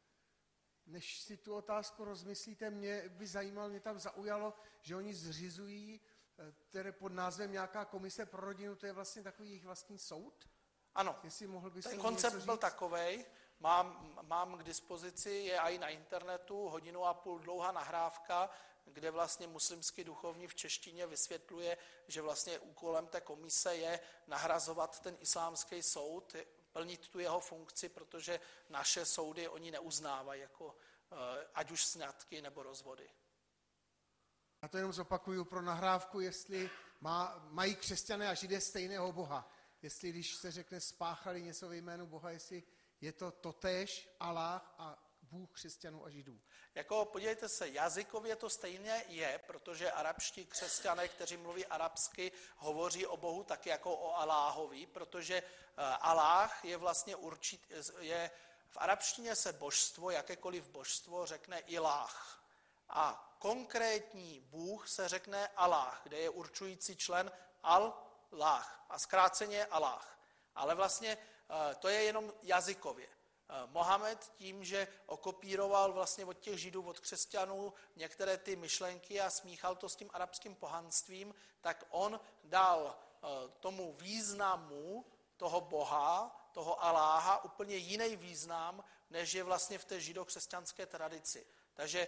A: Než si tu otázku rozmyslíte, mě tam zaujalo, že oni zřizují tedy pod názvem nějaká komise pro rodinu, to je vlastně takový jejich vlastní soud?
B: Ano,
A: jestli mohl bys
B: ten koncept byl takovej, mám k dispozici, je i na internetu, 1,5 hodiny dlouhá nahrávka, kde vlastně muslimský duchovní v češtině vysvětluje, že vlastně úkolem té komise je nahrazovat ten islámský soud, plnit tu jeho funkci, protože naše soudy oni neuznávají, jako, ať už sňatky nebo rozvody.
A: Já to jenom zopakuju pro nahrávku, jestli mají křesťané a židé stejného Boha. Jestli když se řekne spáchali něco ve jménu Boha, jestli je to totéž Aláh a Bůh křesťanů a židů.
B: Jako podívejte se, jazykově to stejně je, protože arabští křesťané, kteří mluví arabsky, hovoří o Bohu taky jako o Aláhovi, protože Aláh je vlastně v arabštině se božstvo, jakékoliv božstvo řekne Ilách. A konkrétní Bůh se řekne Aláh, kde je určující člen Al-Láh a zkráceně Aláh. Ale vlastně to je jenom jazykově. Mohamed tím, že okopíroval vlastně od těch židů, od křesťanů některé ty myšlenky a smíchal to s tím arabským pohanstvím, tak on dal tomu významu toho Boha, toho Aláha, úplně jiný význam, než je vlastně v té židokřesťanské tradici. Takže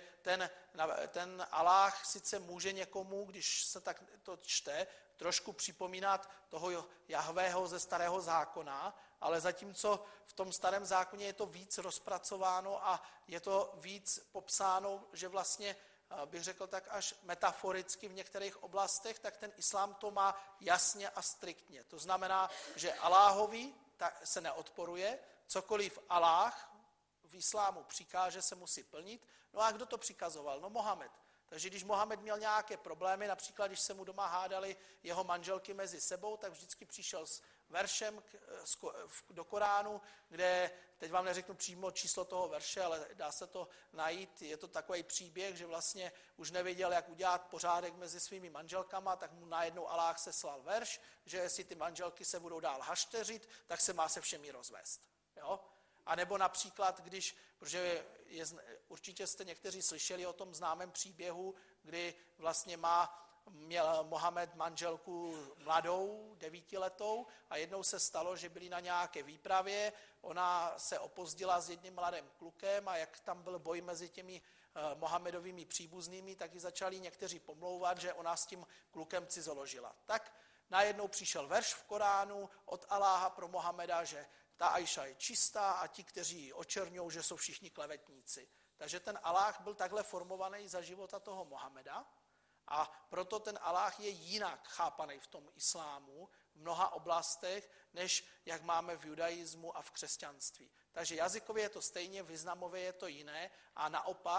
B: ten Aláh sice může někomu, když se tak to čte, trošku připomínat toho Jahvého ze Starého zákona, ale zatímco v tom Starém zákoně je to víc rozpracováno a je to víc popsáno, že vlastně bych řekl tak až metaforicky v některých oblastech, tak ten islám to má jasně a striktně. To znamená, že Aláhovi se neodporuje, cokoliv Aláh v islámu přikáže, se musí plnit. No a kdo to přikazoval? No Mohamed. Takže když Mohamed měl nějaké problémy, například když se mu doma hádali jeho manželky mezi sebou, tak vždycky přišel s veršem do Koránu, kde, teď vám neřeknu přímo číslo toho verše, ale dá se to najít, je to takový příběh, že vlastně už nevěděl, jak udělat pořádek mezi svými manželkama, tak mu najednou Aláh seslal verš, že jestli ty manželky se budou dál hašteřit, tak se má se všemi rozvést. Jo? A nebo například, protože určitě jste někteří slyšeli o tom známém příběhu, kdy vlastně měl Mohamed manželku mladou, 9letou, a jednou se stalo, že byli na nějaké výpravě, ona se opozdila s jedním mladým klukem a jak tam byl boj mezi těmi Mohamedovými příbuznými, tak ji začali někteří pomlouvat, že ona s tím klukem cizoložila. Tak najednou přišel verš v Koránu od Aláha pro Mohameda, že ta Ajša je čistá a ti, kteří ji očerňují, že jsou všichni klevetníci. Takže ten Aláh byl takhle formovaný za života toho Mohameda a proto ten Aláh je jinak chápaný v tom islámu v mnoha oblastech, než jak máme v judaismu a v křesťanství. Takže jazykově je to stejně, významově je to jiné a naopak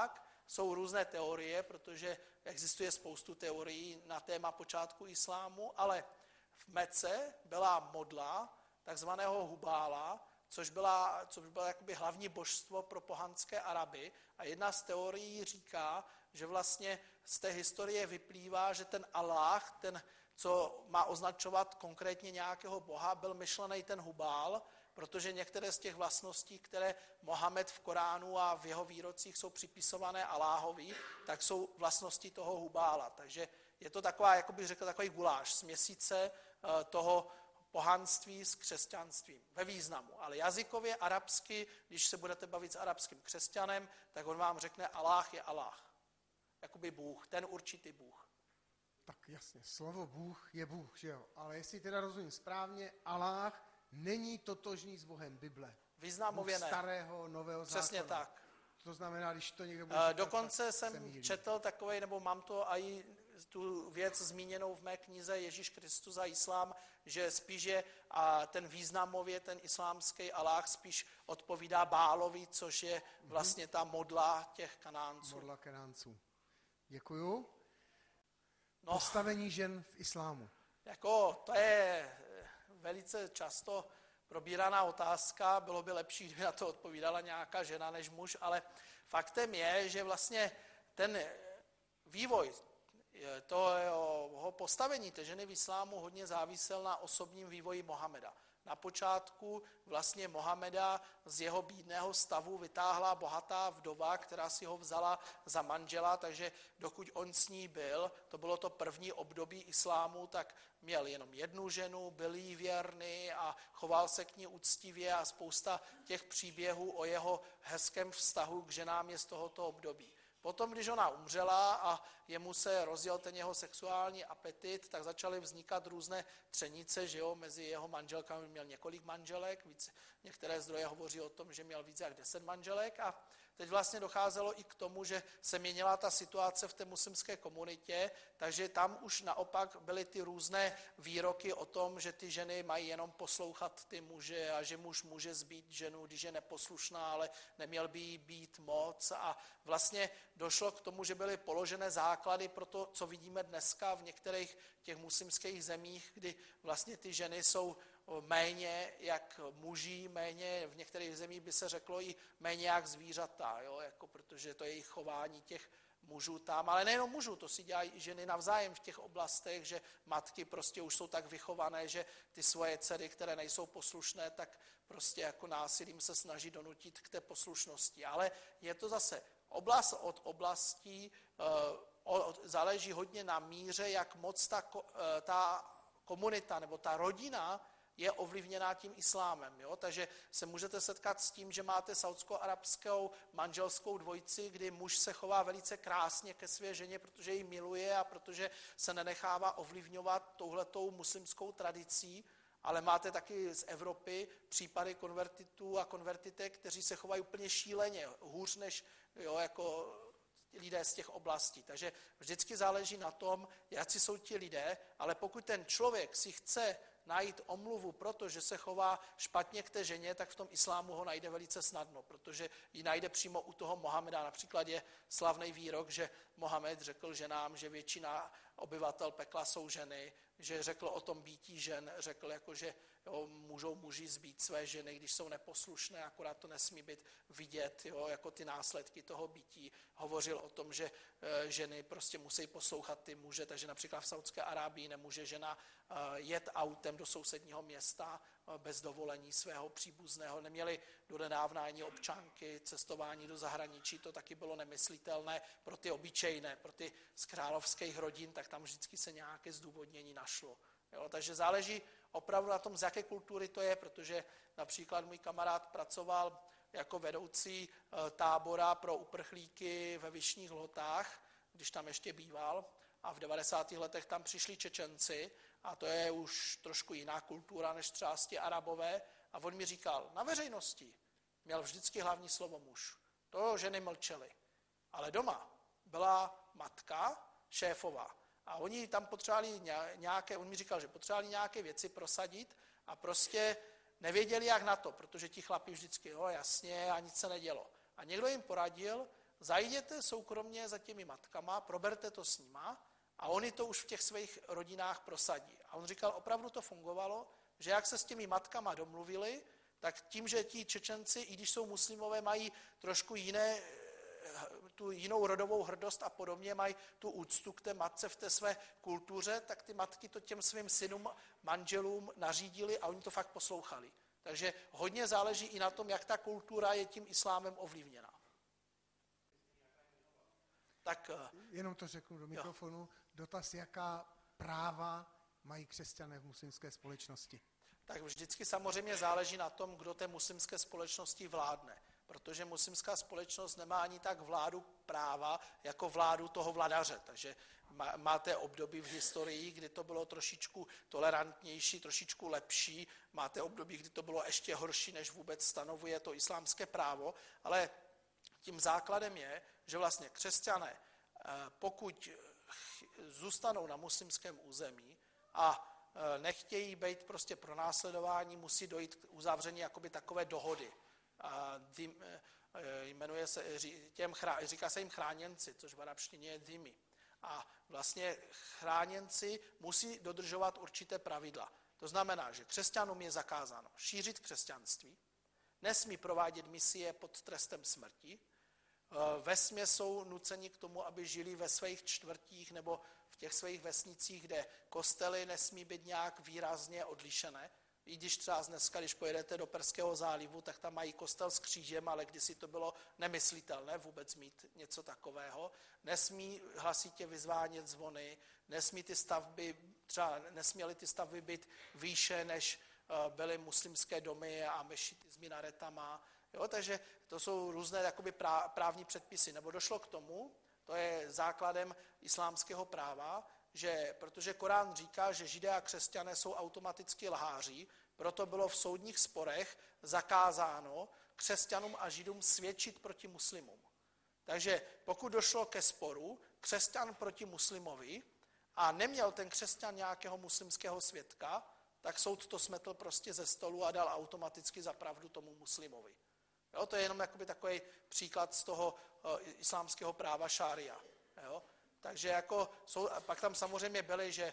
B: jsou různé teorie, protože existuje spoustu teorií na téma počátku islámu, ale v Mece byla modla takzvaného Hubála, což bylo jakoby hlavní božstvo pro pohanské Araby. A jedna z teorií říká, že vlastně z té historie vyplývá, že ten Aláh, ten, co má označovat konkrétně nějakého boha, byl myšlený ten Hubál, protože některé z těch vlastností, které Mohamed v Koránu a v jeho výrocích jsou připisované Aláhovi, tak jsou vlastnosti toho Hubála. Takže je to taková, jak bych řekl, takový guláš, směsice toho pohanství s křesťanstvím ve významu. Ale jazykově arabsky, když se budete bavit s arabským křesťanem, tak on vám řekne Aláh je Aláh. Jakoby Bůh, ten určitý Bůh.
A: Tak jasně, slovo Bůh je Bůh, že jo? Ale jestli teda rozumím správně, Aláh není totožný s Bohem Bible.
B: Významově ne.
A: Starého, nového zákona.
B: Přesně tak.
A: To znamená, když to někdo bude říkat,
B: dokonce jsem četl takovej, nebo mám to i tu věc zmíněnou v mé knize Ježíš Kristus a islám, že spíš je a ten významově, ten islámský Aláh spíš odpovídá Bálovi, což je vlastně ta modla těch Kanánců.
A: Modla Kanánců. Děkuju. Postavení žen v islámu.
B: Jako to je velice často probíraná otázka, bylo by lepší, kdyby na to odpovídala nějaká žena než muž, ale faktem je, že vlastně ten vývoj toho postavení té ženy v islámu hodně závisel na osobním vývoji Mohameda. Na počátku vlastně Mohameda z jeho bídného stavu vytáhla bohatá vdova, která si ho vzala za manžela, takže dokud on s ní byl, to bylo to první období islámu, tak měl jenom jednu ženu, byl jí věrný a choval se k ní úctivě a spousta těch příběhů o jeho hezkém vztahu k ženám je z tohoto období. Potom, když ona umřela a jemu se rozjel ten jeho sexuální apetit, tak začaly vznikat různé třenice, že jo, mezi jeho manželkami měl několik manželek, některé zdroje hovoří o tom, že měl více jak 10 manželek a teď vlastně docházelo i k tomu, že se měnila ta situace v té muslimské komunitě, takže tam už naopak byly ty různé výroky o tom, že ty ženy mají jenom poslouchat ty muže a že muž může zbít ženu, když je neposlušná, ale neměl by jí být moc a vlastně došlo k tomu, že byly položené základy pro to, co vidíme dneska v některých těch muslimských zemích, kdy vlastně ty ženy jsou méně jak muži, méně v některých zemích by se řeklo i méně jak zvířata, jo, jako protože to je jejich chování těch mužů tam, ale nejenom mužů, to si dělají i ženy navzájem v těch oblastech, že matky prostě už jsou tak vychované, že ty svoje dcery, které nejsou poslušné, tak prostě jako násilím se snaží donutit k té poslušnosti. Ale je to zase oblast od oblastí, záleží hodně na míře, jak moc ta komunita nebo ta rodina je ovlivněná tím islámem. Jo? Takže se můžete setkat s tím, že máte saudsko-arabskou manželskou dvojici, kdy muž se chová velice krásně ke své ženě, protože ji miluje a protože se nenechává ovlivňovat touhletou muslimskou tradicí, ale máte taky z Evropy případy konvertitů a konvertitek, kteří se chovají úplně šíleně, hůř než jako lidé z těch oblastí. Takže vždycky záleží na tom, jací jsou ti lidé, ale pokud ten člověk si chce najít omluvu, protože se chová špatně k té ženě, tak v tom islámu ho najde velice snadno, protože ji najde přímo u toho Mohameda. Například je slavný výrok, že Mohamed řekl ženám, že většina obyvatel pekla jsou ženy, že řekl o tom býtí žen, řekl jako, že jo, můžou muži zbít své ženy, když jsou neposlušné, akorát to nesmí být vidět, jo, jako ty následky toho býtí. Hovořil o tom, že ženy prostě musí poslouchat ty muže, takže například v Saudské Arábii nemůže žena jet autem do sousedního města bez dovolení svého příbuzného. Neměli donedávna ani občanky, cestování do zahraničí, to taky bylo nemyslitelné pro ty obyčejné, pro ty z královských rodin, tak tam vždycky se nějaké zdůvodnění našlo. Jo, takže záleží opravdu na tom, z jaké kultury to je, protože například můj kamarád pracoval jako vedoucí tábora pro uprchlíky ve Vyšných Lhotách, když tam ještě býval, a v 90. letech tam přišli Čečenci, a to je už trošku jiná kultura než třeba ti Arabové, a on mi říkal, na veřejnosti měl vždycky hlavní slovo muž. To ženy mlčely. Ale doma byla matka, šéfová. A oni tam potřebovali nějaké, on mi říkal, že potřebovali nějaké věci prosadit a prostě nevěděli, jak na to, protože ti chlapi vždycky, jo, jasně, a nic se nedělo. A někdo jim poradil, zajděte soukromně za těmi matkama, proberte to s nima a oni to už v těch svých rodinách prosadí. A on říkal, opravdu to fungovalo, že jak se s těmi matkama domluvili, tak tím, že ti Čečenci, i když jsou muslimové, mají trošku tu jinou rodovou hrdost a podobně, mají tu úctu k té matce v té své kultuře, tak ty matky to těm svým synům, manželům nařídili a oni to fakt poslouchali. Takže hodně záleží i na tom, jak ta kultura je tím islámem ovlivněná. Tak,
A: jenom to řeknu do mikrofonu. Dotaz, jaká práva mají křesťané v muslimské společnosti?
B: Tak vždycky samozřejmě záleží na tom, kdo té muslimské společnosti vládne. Protože muslimská společnost nemá ani tak vládu práva, jako vládu toho vladaře. Takže máte období v historii, kdy to bylo trošičku tolerantnější, trošičku lepší. Máte období, kdy to bylo ještě horší, než vůbec stanovuje to islámské právo. Ale tím základem je, že vlastně křesťané, pokud zůstanou na muslimském území a nechtějí být prostě pronásledování, musí dojít k uzavření jakoby takové dohody. Jmenuje se, říká se jim chráněnci, což v arabštině je dhimmi. A vlastně chráněnci musí dodržovat určité pravidla. To znamená, že křesťanům je zakázáno šířit křesťanství, nesmí provádět misie pod trestem smrti, vesměs jsou nuceni k tomu, aby žili ve svých čtvrtích nebo v těch svých vesnicích, kde kostely nesmí být nějak výrazně odlišené. I když třeba dneska, když pojedete do Perského zálivu, tak tam mají kostel s křížem, ale kdysi to bylo nemyslitelné vůbec mít něco takového. Nesmí hlasitě vyzvánět zvony, nesměly ty stavby být výše, než byly muslimské domy a mešity s minaretama. Jo, takže to jsou různé jakoby právní předpisy. Nebo došlo k tomu, to je základem islámského práva, že protože Korán říká, že Židé a křesťané jsou automaticky lháři, proto bylo v soudních sporech zakázáno křesťanům a Židům svědčit proti muslimům. Takže pokud došlo ke sporu křesťan proti muslimovi a neměl ten křesťan nějakého muslimského svědka, tak soud to smetl prostě ze stolu a dal automaticky za pravdu tomu muslimovi. Jo, to je jenom jakoby takový příklad z toho islámského práva šária. Jo. Takže pak tam samozřejmě byly, že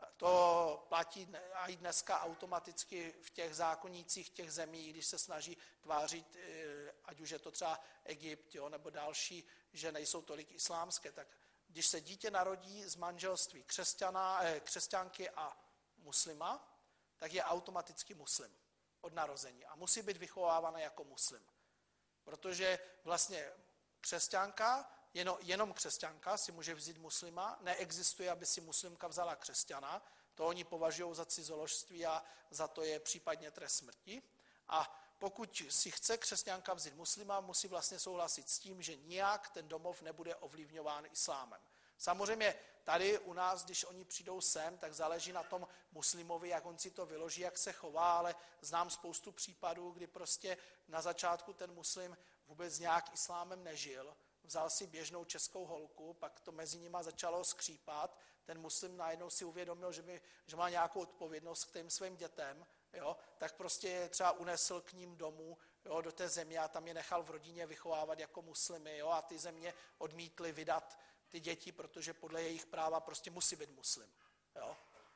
B: to platí i dneska automaticky v těch zákonících těch zemí, když se snaží tvářit, ať už je to třeba Egypt, jo, nebo další, že nejsou tolik islámské, tak když se dítě narodí z manželství křesťanky a muslima, tak je automaticky muslim od narození a musí být vychovávané jako muslim. Protože vlastně křesťanka, jenom křesťanka si může vzít muslima, neexistuje, aby si muslimka vzala křesťana, to oni považují za cizoložství a za to je případně trest smrti. A pokud si chce křesťanka vzít muslima, musí vlastně souhlasit s tím, že nijak ten domov nebude ovlivňován islámem. Samozřejmě tady u nás, když oni přijdou sem, tak záleží na tom muslimovi, jak on si to vyloží, jak se chová, ale znám spoustu případů, kdy prostě na začátku ten muslim vůbec nějak islámem nežil, vzal si běžnou českou holku, pak to mezi nima začalo skřípat, ten muslim najednou si uvědomil, že má nějakou odpovědnost k těm svým dětem, jo, tak prostě je třeba unesl k ním domů, jo, do té země a tam je nechal v rodině vychovávat jako muslimy, jo, a ty země odmítly vydat ty děti, protože podle jejich práva prostě musí být muslim. Jo.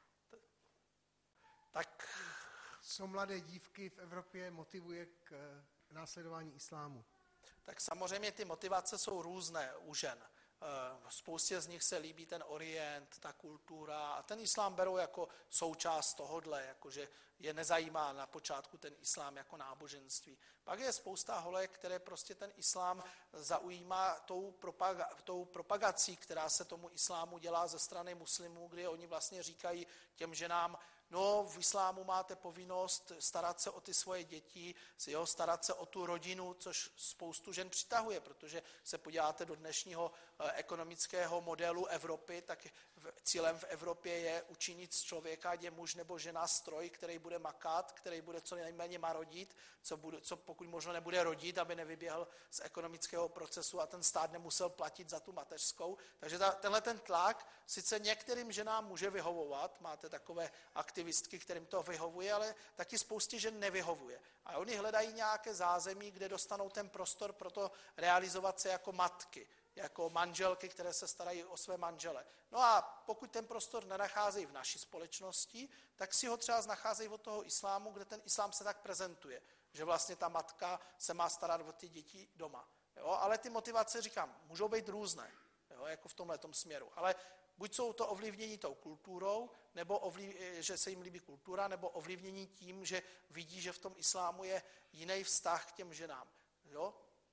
B: Tak.
A: Co mladé dívky v Evropě motivuje k následování islámu?
B: Tak samozřejmě ty motivace jsou různé u žen. Spoustě z nich se líbí ten orient, ta kultura a ten islám berou jako součást tohodle, jakože je nezajímá na počátku ten islám jako náboženství. Pak je spousta holek, které prostě ten islám zaujímá tou propagací, která se tomu islámu dělá ze strany muslimů, kdy oni vlastně říkají těm ženám, no v islámu máte povinnost starat se o ty svoje děti, starat se o tu rodinu, což spoustu žen přitahuje, protože se podíváte do dnešního ekonomického modelu Evropy, tak
C: cílem v Evropě je učinit z člověka, ať je muž nebo žena, stroj, který bude makat, který bude co nejméně marodit, co pokud možno nebude rodit, aby nevyběhl z ekonomického procesu a ten stát nemusel platit za tu mateřskou. Takže tenhle ten tlak sice některým ženám může vyhovovat, máte takové aktivistky, kterým to vyhovuje, ale taky spoustě žen nevyhovuje. A oni hledají nějaké zázemí, kde dostanou ten prostor pro to realizovat se jako matky, jako manželky, které se starají o své manžele. No a pokud ten prostor nenacházejí v naší společnosti, tak si ho třeba nacházejí od toho islámu, kde ten islám se tak prezentuje, že vlastně ta matka se má starat o ty děti doma. Jo? Ale ty motivace, říkám, můžou být různé, jo? Jako v tomhletom směru. Ale buď jsou to ovlivnění tou kulturou, nebo že se jim líbí kultura, nebo ovlivnění tím, že vidí, že v tom islámu je jiný vztah k těm ženám. Jo?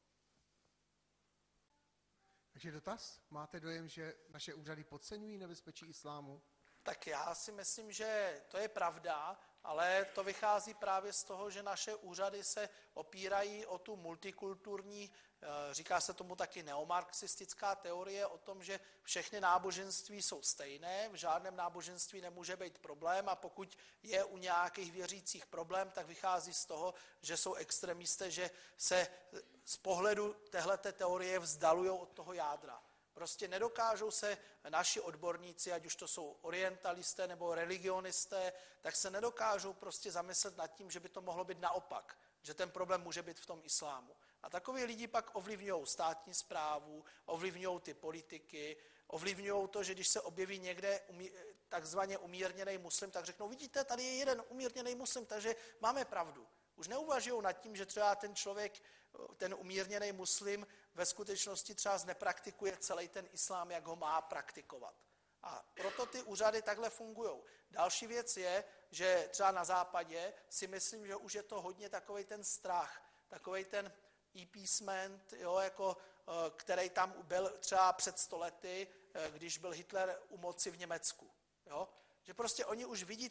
A: Takže dotaz? Máte dojem, že naše úřady podceňují nebezpečí islámu?
C: Tak já si myslím, že to je pravda, ale to vychází právě z toho, že naše úřady se opírají o tu multikulturní, říká se tomu taky neomarxistická teorie o tom, že všechny náboženství jsou stejné, v žádném náboženství nemůže být problém a pokud je u nějakých věřících problém, tak vychází z toho, že jsou extremisté, že se z pohledu téhleté teorie vzdalují od toho jádra. Prostě nedokážou se naši odborníci, ať už to jsou orientalisté nebo religionisté, tak se nedokážou prostě zamyslet nad tím, že by to mohlo být naopak, že ten problém může být v tom islámu. A takoví lidi pak ovlivňují státní správu, ovlivňují ty politiky, ovlivňují to, že když se objeví někde takzvaně umírněný muslim, tak řeknou, vidíte, tady je jeden umírněný muslim, takže máme pravdu. Už neuvažují nad tím, že třeba ten člověk, ten umírněný muslim ve skutečnosti třeba znepraktikuje celý ten islám, jak ho má praktikovat. A proto ty úřady takhle fungují. Další věc je, že třeba na západě si myslím, že už je to hodně takovej ten strach, takovej ten appeasement, jo, jako, který tam byl třeba před 100 lety, když byl Hitler u moci v Německu. Jo? Že prostě oni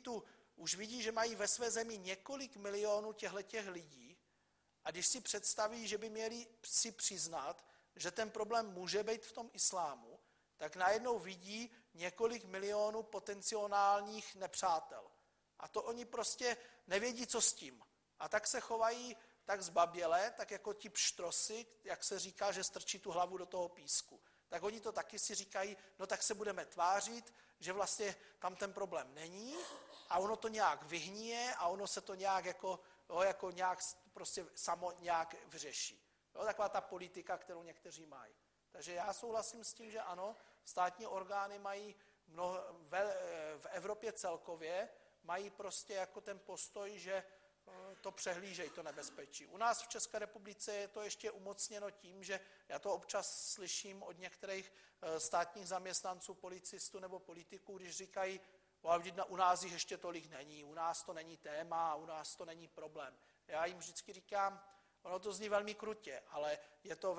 C: už vidí, že mají ve své zemi několik milionů těchto lidí a když si představí, že by měli si přiznat, že ten problém může být v tom islámu, tak najednou vidí několik milionů potenciálních nepřátel. A to oni prostě nevědí, co s tím. A tak se chovají tak zbaběle, tak jako ti pštrosy, jak se říká, že strčí tu hlavu do toho písku. Tak oni to taky si říkají, no tak se budeme tvářit, že vlastně tam ten problém není a ono to nějak vyhníje a ono se to nějak jako nějak prostě samo nějak vyřeší. Jo, taková ta politika, kterou někteří mají. Takže já souhlasím s tím, že ano, státní orgány mají v Evropě celkově mají prostě jako ten postoj, že to přehlížejí, to nebezpečí. U nás v České republice je to ještě umocněno tím, že já to občas slyším od některých státních zaměstnanců, policistů nebo politiků, když říkají, u nás jich ještě tolik není, u nás to není téma, u nás to není problém. Já jim vždycky říkám, ono to zní velmi krutě, ale je to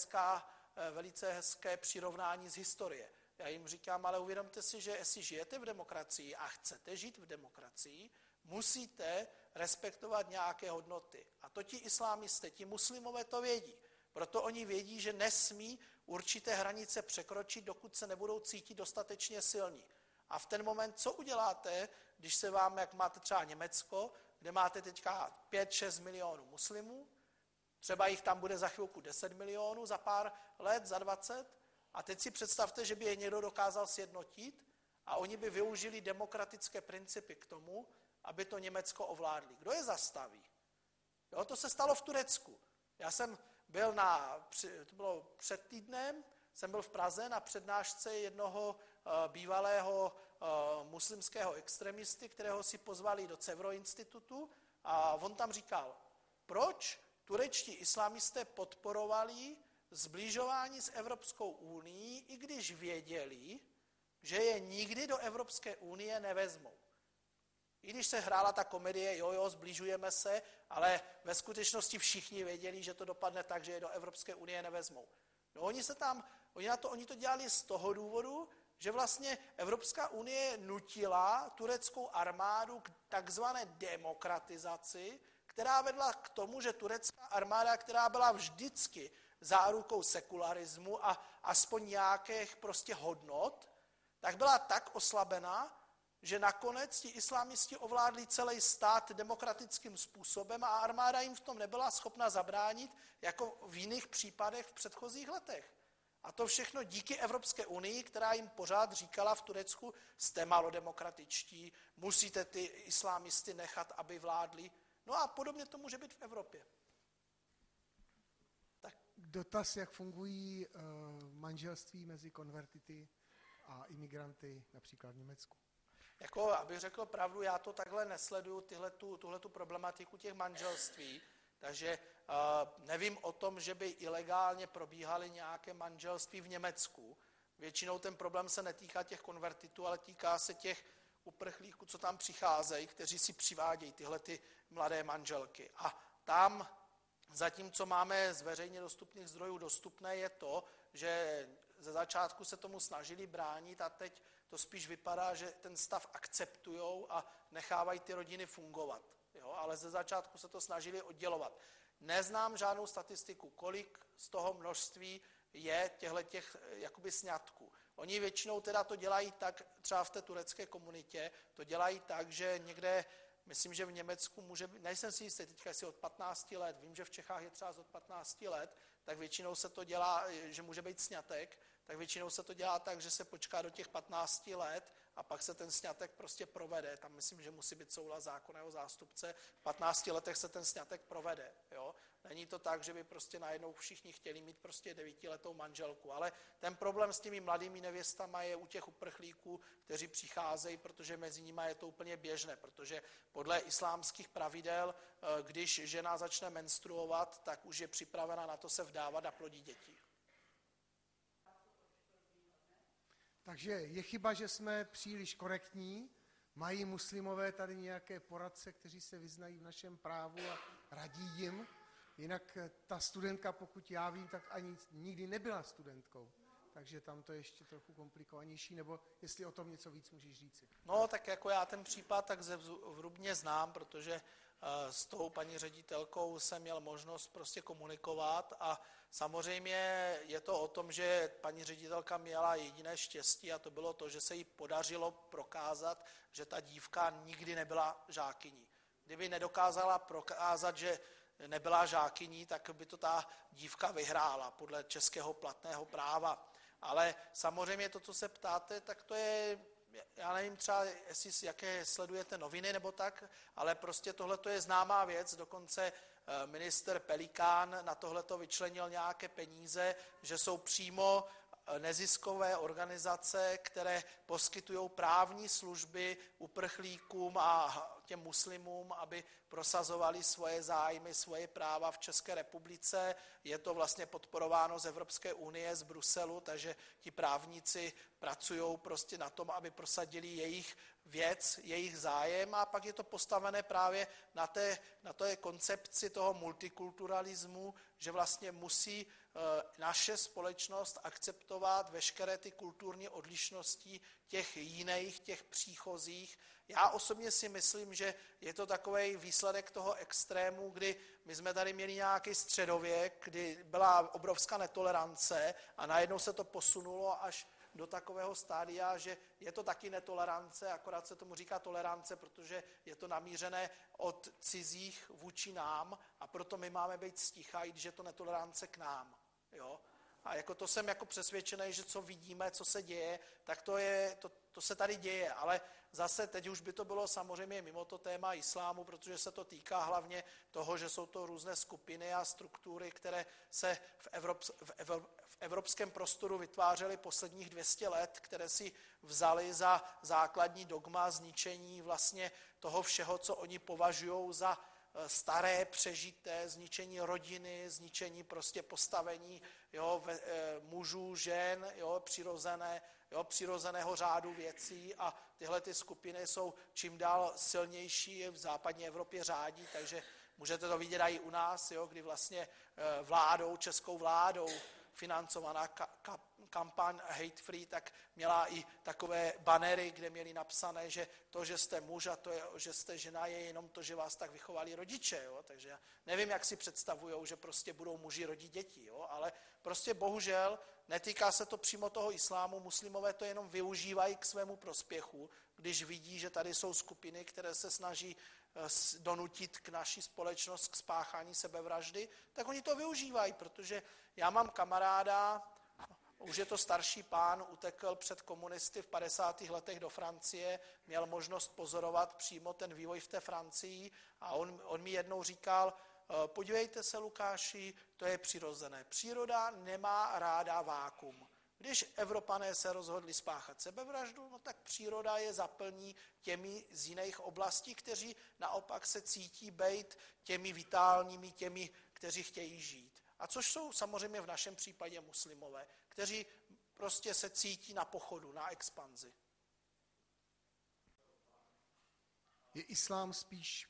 C: velice hezké přirovnání z historie. Já jim říkám, ale uvědomte si, že jestli žijete v demokracii a chcete žít v demokracii, musíte respektovat nějaké hodnoty. A to ti islámisté, ti muslimové to vědí. Proto oni vědí, že nesmí určité hranice překročit, dokud se nebudou cítit dostatečně silní. A v ten moment, co uděláte, když se vám, jak máte třeba Německo, kde máte teďka 5-6 milionů muslimů, třeba jich tam bude za chvilku 10 milionů, za pár let, za 20, a teď si představte, že by je někdo dokázal sjednotit a oni by využili demokratické principy k tomu, aby to Německo ovládli. Kdo je zastaví? Jo, to se stalo v Turecku. Já jsem byl to bylo před týdnem, jsem byl v Praze na přednášce jednoho bývalého muslimského extremisty, kterého si pozvali do Cevro institutu a on tam říkal, proč turečtí islamisté podporovali sbližování s Evropskou unií, i když věděli, že je nikdy do Evropské unie nevezmou. I když se hrála ta komedie, jo, zbližujeme se, ale ve skutečnosti všichni věděli, že to dopadne tak, že je do Evropské unie nevezmou. No oni to dělali z toho důvodu, že vlastně Evropská unie nutila tureckou armádu k takzvané demokratizaci, která vedla k tomu, že turecká armáda, která byla vždycky zárukou sekularismu a aspoň nějakých prostě hodnot, tak byla tak oslabená, že nakonec ti islámisti ovládli celý stát demokratickým způsobem a armáda jim v tom nebyla schopna zabránit, jako v jiných případech v předchozích letech. A to všechno díky Evropské unii, která jim pořád říkala v Turecku, jste malodemokratičtí, musíte ty islámisty nechat, aby vládli. No a podobně to může být v Evropě. Tak.
A: Dotaz, jak fungují manželství mezi konvertity a imigranty například v Německu.
C: Jako, abych řekl pravdu, já to takhle nesleduju, tuhletu problematiku těch manželství, takže nevím o tom, že by ilegálně probíhaly nějaké manželství v Německu. Většinou ten problém se netýká těch konvertitů, ale týká se těch uprchlíků, co tam přicházejí, kteří si přivádějí tyhle ty mladé manželky. A tam zatímco máme z veřejně dostupných zdrojů dostupné, je to, že ze začátku se tomu snažili bránit a teď to spíš vypadá, že ten stav akceptujou a nechávají ty rodiny fungovat. Jo? Ale ze začátku se to snažili oddělovat. Neznám žádnou statistiku, kolik z toho množství je těchto jakoby sňatků. Oni většinou teda to dělají tak, třeba v té turecké komunitě, to dělají tak, že někde, myslím, že v Německu může být, nejsem si jistý, teďka jestli od 15 let, vím, že v Čechách je třeba od 15 let, tak většinou se to dělá, že může být sňatek, tak většinou se to dělá tak, že se počká do těch 15 let a pak se ten sňatek prostě provede. Tam myslím, že musí být souhlas zákonného zástupce. V 15 letech se ten sňatek provede. Jo? Není to tak, že by prostě najednou všichni chtěli mít prostě 9letou manželku. Ale ten problém s těmi mladými nevěstama je u těch uprchlíků, kteří přicházejí, protože mezi nimi je to úplně běžné. Protože podle islámských pravidel, když žena začne menstruovat, tak už je připravena na to se vdávat a plodit děti.
A: Takže je chyba, že jsme příliš korektní. Mají muslimové tady nějaké poradce, kteří se vyznají v našem právu a radí jim. Jinak ta studentka, pokud já vím, tak ani nikdy nebyla studentkou. Takže tam to je ještě trochu komplikovanější, nebo jestli o tom něco víc můžeš říci.
C: No, tak jako já ten případ tak vrubně znám, protože s tou paní ředitelkou jsem měl možnost prostě komunikovat a samozřejmě je to o tom, že paní ředitelka měla jediné štěstí a to bylo to, že se jí podařilo prokázat, že ta dívka nikdy nebyla žákyní. Kdyby nedokázala prokázat, že nebyla žákyní, tak by to ta dívka vyhrála podle českého platného práva. Ale samozřejmě to, co se ptáte, tak to je, já nevím třeba, jaké sledujete noviny nebo tak, ale prostě tohle je známá věc, dokonce ministr Pelikán na tohleto vyčlenil nějaké peníze, že jsou přímo neziskové organizace, které poskytují právní služby uprchlíkům a těm muslimům, aby prosazovali svoje zájmy, svoje práva v České republice. Je to vlastně podporováno z Evropské unie, z Bruselu, takže ti právníci pracují prostě na tom, aby prosadili jejich věc, jejich zájem a pak je to postavené právě na té koncepci toho multikulturalismu, že vlastně musí naše společnost akceptovat veškeré ty kulturní odlišnosti těch jiných, těch příchozích. Já osobně si myslím, že je to takový výsledek toho extrému, kdy my jsme tady měli nějaký středověk, kdy byla obrovská netolerance a najednou se to posunulo až do takového stádia, že je to taky netolerance, akorát se tomu říká tolerance, protože je to namířené od cizích vůči nám a proto my máme být sticha, i když je to netolerance k nám. Jo? A jako to jsem jako přesvědčený, že co vidíme, co se děje, tak to se tady děje, ale zase teď už by to bylo samozřejmě mimo to téma islámu, protože se to týká hlavně toho, že jsou to různé skupiny a struktury, které se v evropském prostoru vytvářely posledních 200 let, které si vzali za základní dogma zničení vlastně toho všeho, co oni považují za staré, přežité, zničení rodiny, zničení prostě postavení mužů, žen, přirozeného řádu věcí a tyhle ty skupiny jsou čím dál silnější, v západní Evropě řádí, takže můžete to vidět i u nás, kdy vlastně českou vládou financovaná kampaň Hate Free, tak měla i takové banery, kde měli napsané, že to, že jste muž a to, že jste žena, je jenom to, že vás tak vychovali rodiče. Jo? Takže já nevím, jak si představujou, že prostě budou muži rodit děti, jo? Ale prostě bohužel netýká se to přímo toho islámu, muslimové to jenom využívají k svému prospěchu, když vidí, že tady jsou skupiny, které se snaží donutit k naší společnost k spáchání sebevraždy, tak oni to využívají, protože já mám kamaráda, už je to starší pán, utekl před komunisty v 50. letech do Francie, měl možnost pozorovat přímo ten vývoj v té Francii a on mi jednou říkal, podívejte se, Lukáši, to je přirozené. Příroda nemá ráda vákum. Když Evropané se rozhodli spáchat sebevraždu, no tak příroda je zaplní těmi z jiných oblastí, kteří naopak se cítí být těmi vitálními, těmi, kteří chtějí žít. A což jsou samozřejmě v našem případě muslimové, kteří prostě se cítí na pochodu, na expanzi.
A: Je islám spíš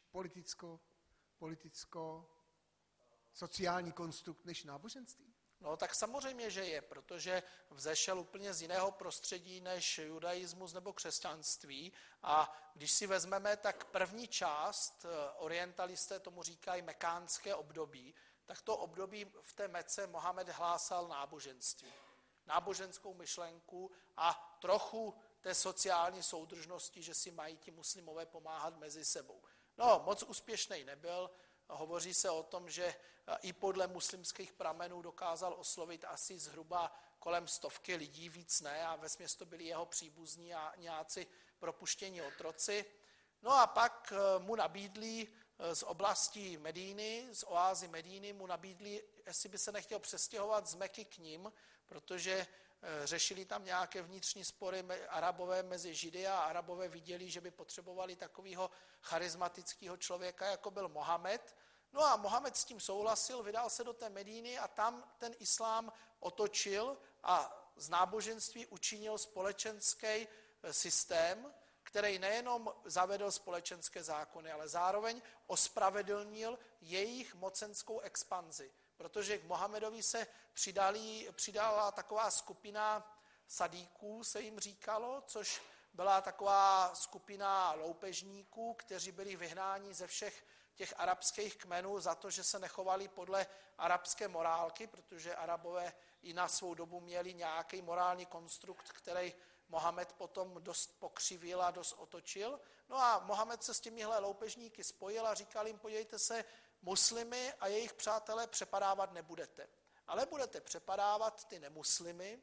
A: sociální konstrukt než náboženství?
C: No tak samozřejmě, že je, protože vzešel úplně z jiného prostředí než judaismus nebo křesťanství a když si vezmeme, tak první část, orientalisté tomu říkají mekánské období, tak to období v té Mece Mohamed hlásal náboženství, náboženskou myšlenku a trochu té sociální soudržnosti, že si mají ti muslimové pomáhat mezi sebou. No, moc úspěšný nebyl, hovoří se o tom, že i podle muslimských pramenů dokázal oslovit asi zhruba kolem 100 lidí, víc ne, a vesměs to byli jeho příbuzní a nějací propuštění otroci. No a pak mu nabídli z oblasti Medíny, z oázy Medíny, mu nabídli, jestli by se nechtěl přestěhovat z Meky k nim, protože řešili tam nějaké vnitřní spory Arabové mezi Židy a Arabové viděli, že by potřebovali takového charismatického člověka, jako byl Mohamed. No a Mohamed s tím souhlasil, vydal se do té Medíny a tam ten islám otočil a z náboženství učinil společenský systém, který nejenom zavedl společenské zákony, ale zároveň ospravedlnil jejich mocenskou expanzi. Protože k Mohamedovi se přidala taková skupina sadíků, se jim říkalo, což byla taková skupina loupežníků, kteří byli vyhnáni ze všech těch arabských kmenů za to, že se nechovali podle arabské morálky, protože Arabové i na svou dobu měli nějaký morální konstrukt, který Mohamed potom dost pokřivil a dost otočil. No a Mohamed se s těmihle loupežníky spojil a říkal jim, podívejte se, muslimy a jejich přátelé přepadávat nebudete. Ale budete přepadávat ty nemuslimy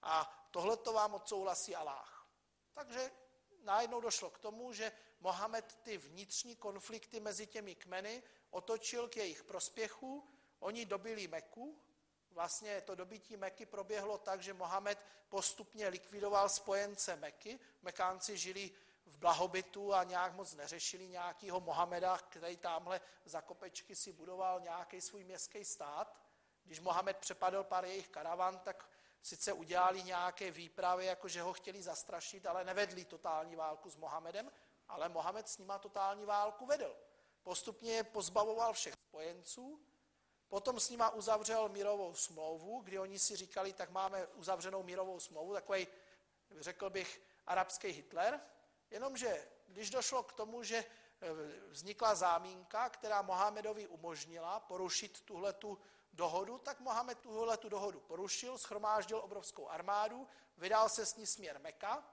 C: a tohleto vám odsouhlasí Aláh. Takže najednou došlo k tomu, že Mohamed ty vnitřní konflikty mezi těmi kmeny otočil k jejich prospěchu, oni dobili Meku. Vlastně to dobytí Meky proběhlo tak, že Mohamed postupně likvidoval spojence Meky. Mekánci žili v blahobytu a nějak moc neřešili nějakýho Mohameda, který tamhle za kopečky si budoval nějaký svůj městský stát. Když Mohamed přepadl pár jejich karavan, tak sice udělali nějaké výpravy, jakože ho chtěli zastrašit, ale nevedli totální válku s Mohamedem, ale Mohamed s nima totální válku vedl. Postupně je pozbavoval všech spojenců, potom s nima uzavřel mírovou smlouvu, kdy oni si říkali, tak máme uzavřenou mírovou smlouvu, takový, řekl bych, arabský Hitler, jenomže když došlo k tomu, že vznikla zámínka, která Mohamedovi umožnila porušit tuhletu dohodu, tak Mohamed tuhletu dohodu porušil, shromáždil obrovskou armádu, vydal se s ní směr Meka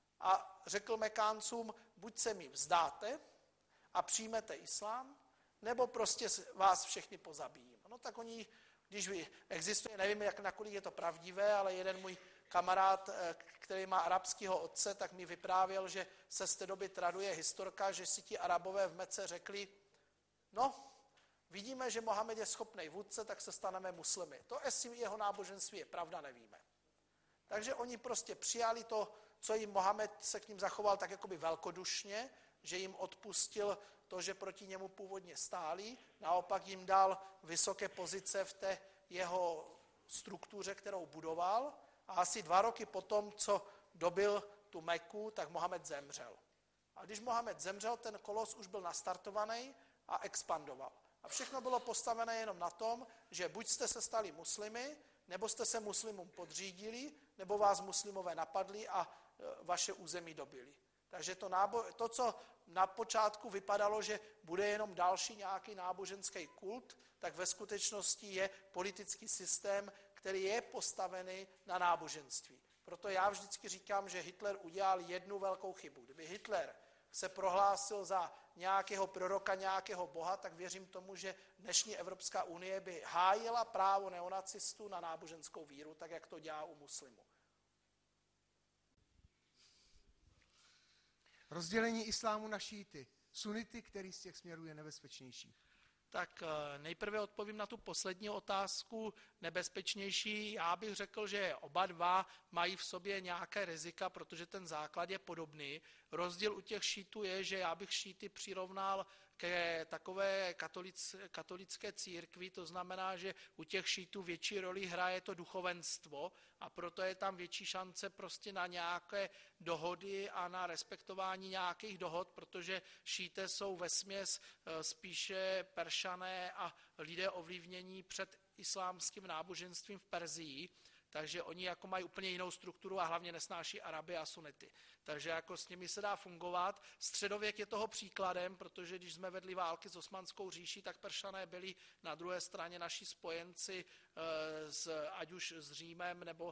C: a řekl Mekáncům, buď se mi vzdáte a přijmete islám, nebo prostě vás všechny pozabijím. No tak oni, když existuje, nevím, nakolik je to pravdivé, ale jeden můj kamarád, který má arabského otce, tak mi vyprávěl, že se z té doby traduje historka, že si ti Arabové v Mece řekli, no, vidíme, že Mohamed je schopný vůdce, tak se staneme muslimy. To, jestli jeho náboženství je pravda, nevíme. Takže oni prostě přijali to, co jim Mohamed se k ním zachoval tak jakoby velkodušně, že jim odpustil to, že proti němu původně stáli, naopak jim dal vysoké pozice v té jeho struktuře, kterou budoval, a asi 2 roky potom, co dobil tu Meku, tak Mohamed zemřel. A když Mohamed zemřel, ten kolos už byl nastartovaný a expandoval. A všechno bylo postavené jenom na tom, že buď jste se stali muslimy, nebo jste se muslimům podřídili, nebo vás muslimové napadli a vaše území dobili. Takže to, co na počátku vypadalo, že bude jenom další nějaký náboženský kult, tak ve skutečnosti je politický systém, který je postavený na náboženství. Proto já vždycky říkám, že Hitler udělal jednu velkou chybu. Kdyby Hitler se prohlásil za nějakého proroka, nějakého boha, tak věřím tomu, že dnešní Evropská unie by hájila právo neonacistů na náboženskou víru, tak jak to dělá u muslimů.
A: Rozdělení islámu na šíity. Sunity, který z těch směrů je nebezpečnější?
C: Tak nejprve odpovím na tu poslední otázku, nebezpečnější. Já bych řekl, že oba dva mají v sobě nějaké rizika, protože ten základ je podobný. Rozdíl u těch šítů je, že já bych šíty přirovnal ke takové katolické církvi, to znamená, že u těch šítů větší roli hraje to duchovenstvo a proto je tam větší šance prostě na nějaké dohody a na respektování nějakých dohod, protože šíté jsou vesměs spíše Peršané a lidé ovlivnění před islámským náboženstvím v Perzii, takže oni jako mají úplně jinou strukturu a hlavně nesnáší Araby a Sunity. Takže jako s nimi se dá fungovat. Středověk je toho příkladem, protože když jsme vedli války s Osmanskou říší, tak Peršané byli na druhé straně naši spojenci ať už s Římem nebo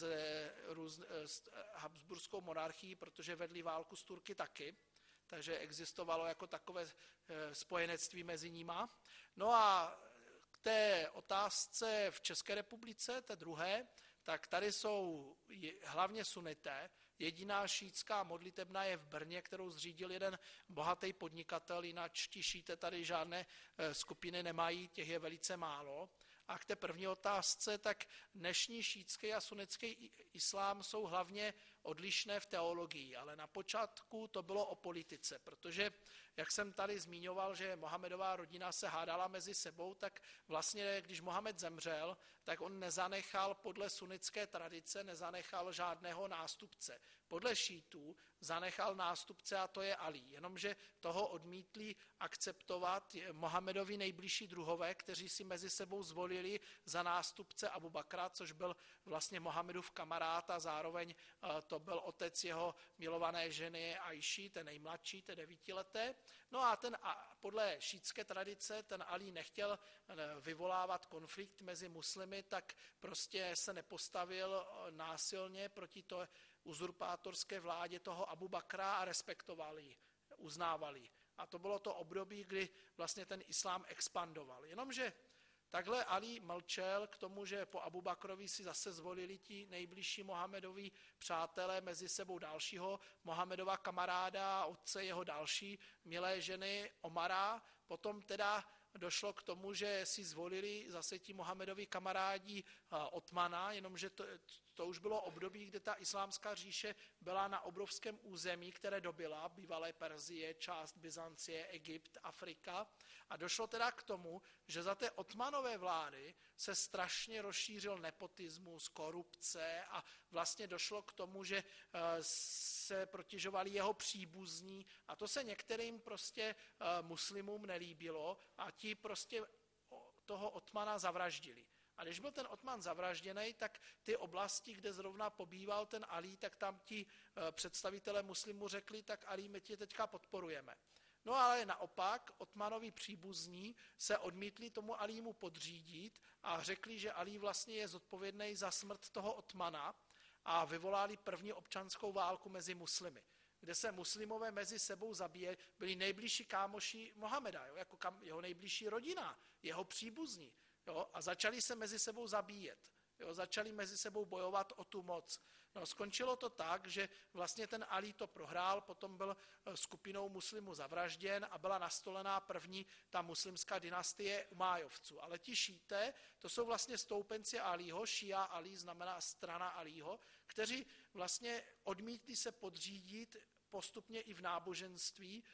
C: s Habsburskou monarchií, protože vedli válku s Turky taky. Takže existovalo jako takové spojenectví mezi nima. No a k té otázce v České republice, té druhé, tak tady jsou hlavně sunité. Jediná šítská modlitebna je v Brně, kterou zřídil jeden bohatý podnikatel, jinak ti šíté tady žádné skupiny nemají, těch je velice málo. A k té první otázce, tak dnešní šítský a sunnický islám jsou hlavně odlišné v teologii, ale na počátku to bylo o politice, protože, jak jsem tady zmiňoval, že Mohamedová rodina se hádala mezi sebou, tak vlastně, když Mohamed zemřel, tak on nezanechal podle sunnické tradice, nezanechal žádného nástupce. Podle šítů zanechal nástupce a to je Ali, jenomže toho odmítli akceptovat Mohamedovi nejbližší druhové, kteří si mezi sebou zvolili za nástupce Abu Bakra, což byl vlastně Mohamedův kamarád a zároveň to byl otec jeho milované ženy Aiši, té nejmladší, té 9leté. No a podle šítské tradice ten Ali nechtěl vyvolávat konflikt mezi muslimy, tak prostě se nepostavil násilně proti to uzurpátorské vládě toho Abu Bakra a respektovali, uznávali. A to bylo to období, kdy vlastně ten islám expandoval. Jenomže takhle Ali mlčel k tomu, že po Abu Bakrovi si zase zvolili ti nejbližší Mohamedovi přátelé mezi sebou dalšího Mohamedova kamaráda, otce jeho další milé ženy Omara. Potom teda došlo k tomu, že si zvolili zase ti Mohamedovi kamarádi Otmana, jenomže to už bylo období, kdy ta islámská říše byla na obrovském území, které dobyla bývalé Perzie, část Byzancie, Egypt, Afrika. A došlo teda k tomu, že za té Otmanové vlády se strašně rozšířil nepotismus, korupce a vlastně došlo k tomu, že se protěžovali jeho příbuzní a to se některým prostě muslimům nelíbilo a ti prostě toho Otmana zavraždili. A když byl ten Otman zavražděný, tak ty oblasti, kde zrovna pobýval ten Ali, tak tam ti představitelé muslimů řekli, tak Ali, my tě teďka podporujeme. No ale naopak Otmanovi příbuzní se odmítli tomu Alímu podřídit a řekli, že Ali vlastně je zodpovědný za smrt toho Otmana a vyvolali první občanskou válku mezi muslimy, kde se muslimové mezi sebou zabíjeli, byli nejbližší kámoši Mohameda, jako jeho nejbližší rodina, jeho příbuzní. Jo, a začali se mezi sebou zabíjet. Jo, začali mezi sebou bojovat o tu moc. No, skončilo to tak, že vlastně ten Ali to prohrál, potom byl skupinou muslimů zavražděn a byla nastolená první ta muslimská dynastie Umájovců. Ale ti šíté, to jsou vlastně stoupenci Alího, šia Ali znamená strana Alího, kteří vlastně odmítli se podřídit postupně i v náboženství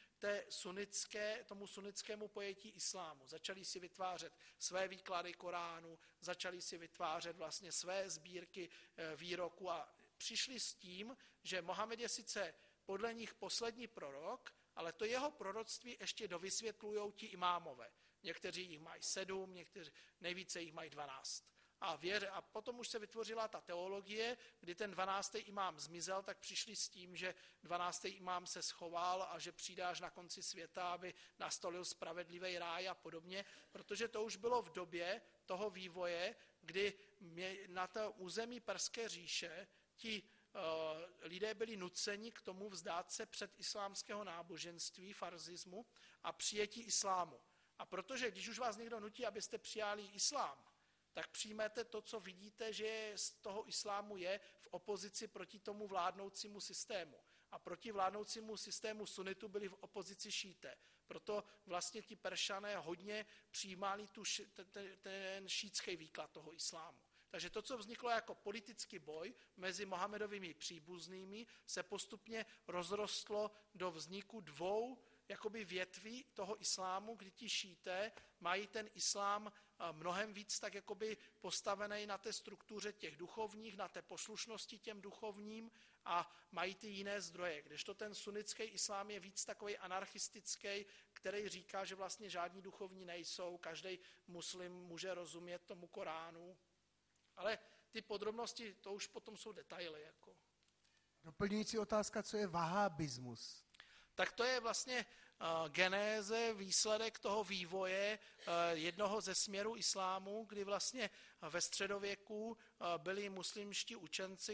C: tomu sunnickému pojetí islámu. Začali si vytvářet své výklady Koránu, začali si vytvářet vlastně své sbírky výroků a přišli s tím, že Mohamed je sice podle nich poslední prorok, ale to jeho proroctví ještě dovysvětlují ti imámové. Někteří jich mají 7, někteří nejvíce jich mají 12. a potom už se vytvořila ta teologie, kdy ten 12. imám zmizel, tak přišli s tím, že 12. imám se schoval a že přijde až na konci světa, aby nastolil spravedlivý ráj a podobně, protože to už bylo v době toho vývoje, kdy na to území Perské říše ti lidé byli nuceni k tomu vzdát se předislámského náboženství, farzismu a přijetí islámu. A protože když už vás někdo nutí, abyste přijali islám, tak přijmete to, co vidíte, že z toho islámu je v opozici proti tomu vládnoucímu systému. A proti vládnoucímu systému sunitu byli v opozici šíté. Proto vlastně ti Peršané hodně přijímali ten šítský výklad toho islámu. Takže to, co vzniklo jako politický boj mezi Mohamedovými příbuznými, se postupně rozrostlo do vzniku dvou jakoby větví toho islámu, kdy ti šíté mají ten islám mnohem víc tak jakoby postavený na té struktuře těch duchovních, na té poslušnosti těm duchovním a mají ty jiné zdroje. Kdežto ten sunnický islám je víc takový anarchistický, který říká, že vlastně žádní duchovní nejsou, každý muslim může rozumět tomu Koránu. Ale ty podrobnosti, to už potom jsou detaily. Jako.
A: Doplňující otázka, co je vahábismus?
C: Tak to je vlastně genéze, výsledek toho vývoje jednoho ze směrů islámu, kdy vlastně ve středověku byli muslimští učenci,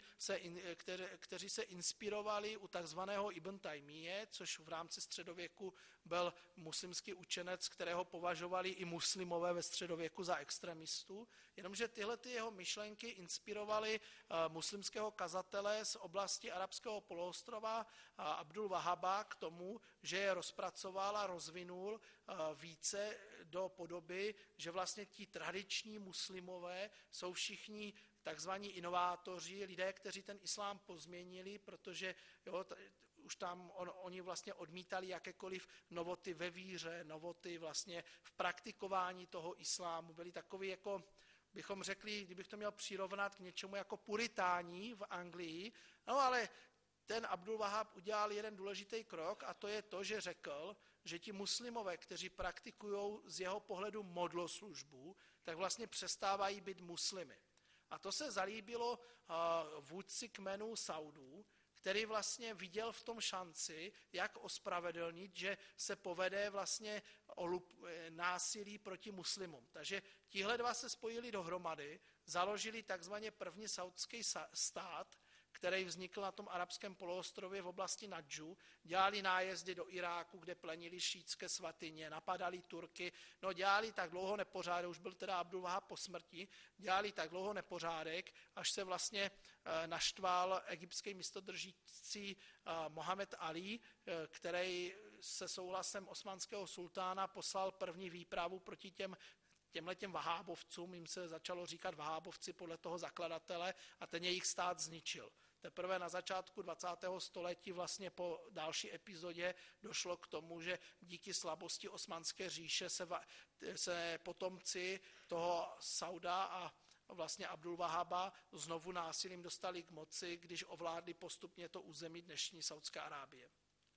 C: kteří se inspirovali u takzvaného Ibn Taymije, což v rámci středověku byl muslimský učenec, kterého považovali i muslimové ve středověku za extremistu, jenomže tyhle ty jeho myšlenky inspirovaly muslimského kazatele z oblasti arabského poloostrova Abdul Wahaba k tomu, že je rozpracoval a rozvinul více do podoby, že vlastně ti tradiční muslimové jsou všichni takzvaní inovátoři, lidé, kteří ten islám pozměnili, protože už tam oni vlastně odmítali jakékoliv novoty ve víře, novoty vlastně v praktikování toho islámu. Byli takový jako, bychom řekli, kdybych to měl přirovnat k něčemu jako puritáni v Anglii, no ale ten Abdul Wahab udělal jeden důležitý krok a to je to, že řekl, že ti muslimové, kteří praktikují z jeho pohledu modloslužbu, tak vlastně přestávají být muslimy. A to se zalíbilo vůdci kmenů Saudů, který vlastně viděl v tom šanci, jak ospravedlnit, že se povede vlastně násilí proti muslimům. Takže tihle dva se spojili dohromady, založili takzvaně první saudský stát, který vznikl na tom arabském poloostrově v oblasti Nadžu, dělali nájezdy do Iráku, kde plenili šítské svatyně, napadali Turky, no dělali tak dlouho nepořádek, už byl teda Abdul Wahab po smrti, dělali tak dlouho nepořádek, až se vlastně naštval egyptský místodržící Mohamed Ali, který se souhlasem osmanského sultána poslal první výpravu proti těmhletěm vahábovcům, jim se začalo říkat vahábovci podle toho zakladatele a ten jejich stát zničil. Teprve na začátku 20. století vlastně po další epizodě došlo k tomu, že díky slabosti Osmanské říše se potomci toho Sauda a vlastně Abdul Wahaba znovu násilím dostali k moci, když ovládli postupně to území dnešní Saudské Arábie.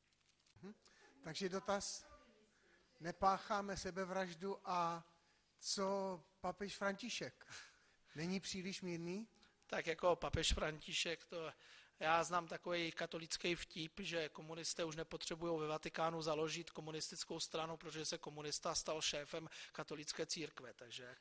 A: Takže dotaz, nepácháme sebevraždu a co papež František? Není příliš mírný?
C: Tak jako papež František, já znám takový katolický vtip, že komunisté už nepotřebují ve Vatikánu založit komunistickou stranu, protože se komunista stal šéfem katolické církve, takže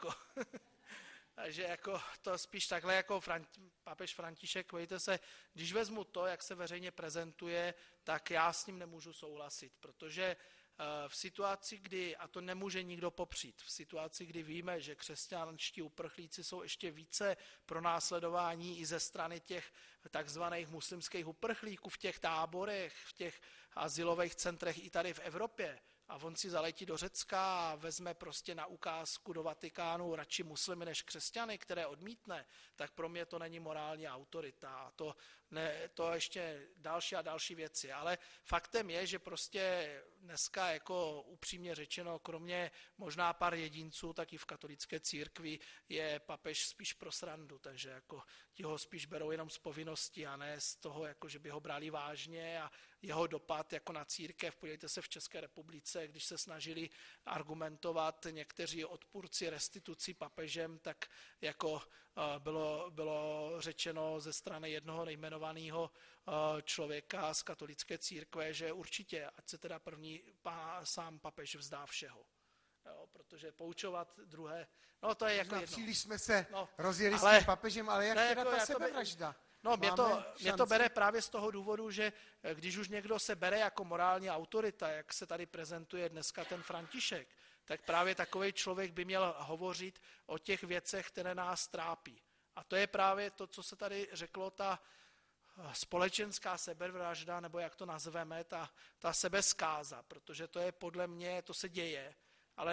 C: jako to spíš takhle jako papež František, víte se, když vezmu to, jak se veřejně prezentuje, tak já s ním nemůžu souhlasit, protože v situaci, kdy, a to nemůže nikdo popřít, v situaci, kdy víme, že křesťanští uprchlíci jsou ještě více pronásledování i ze strany těch takzvaných muslimských uprchlíků v těch táborech, v těch azylových centrech i tady v Evropě, a on si zaletí do Řecka a vezme prostě na ukázku do Vatikánu radši muslimy než křesťany, které odmítne, tak pro mě to není morální autorita. A to ještě další a další věci. Ale faktem je, že prostě dneska jako upřímně řečeno, kromě možná pár jedinců, tak i v katolické církvi je papež spíš pro srandu, takže jako ti ho spíš berou jenom z povinnosti a ne z toho, jako že by ho brali vážně a jeho dopad jako na církev, podívejte se v České republice, čase, když se snažili argumentovat někteří odpůrci restitucí papežem, tak jako bylo řečeno ze strany jednoho nejmenovaného člověka z katolické církve, že určitě, ať se teda první sám papež vzdá všeho. Jo, protože poučovat druhé, no to je jako jedno.
A: Příliš jsme se rozjeli s tím papežem, ale jak teda ta sebevražda?
C: No, mě to bere právě z toho důvodu, že když už někdo se bere jako morální autorita, jak se tady prezentuje dneska ten František, tak právě takový člověk by měl hovořit o těch věcech, které nás trápí. A to je právě to, co se tady řeklo, ta společenská sebevražda, nebo jak to nazveme, ta sebezkáza, protože to je podle mě, to se děje, ale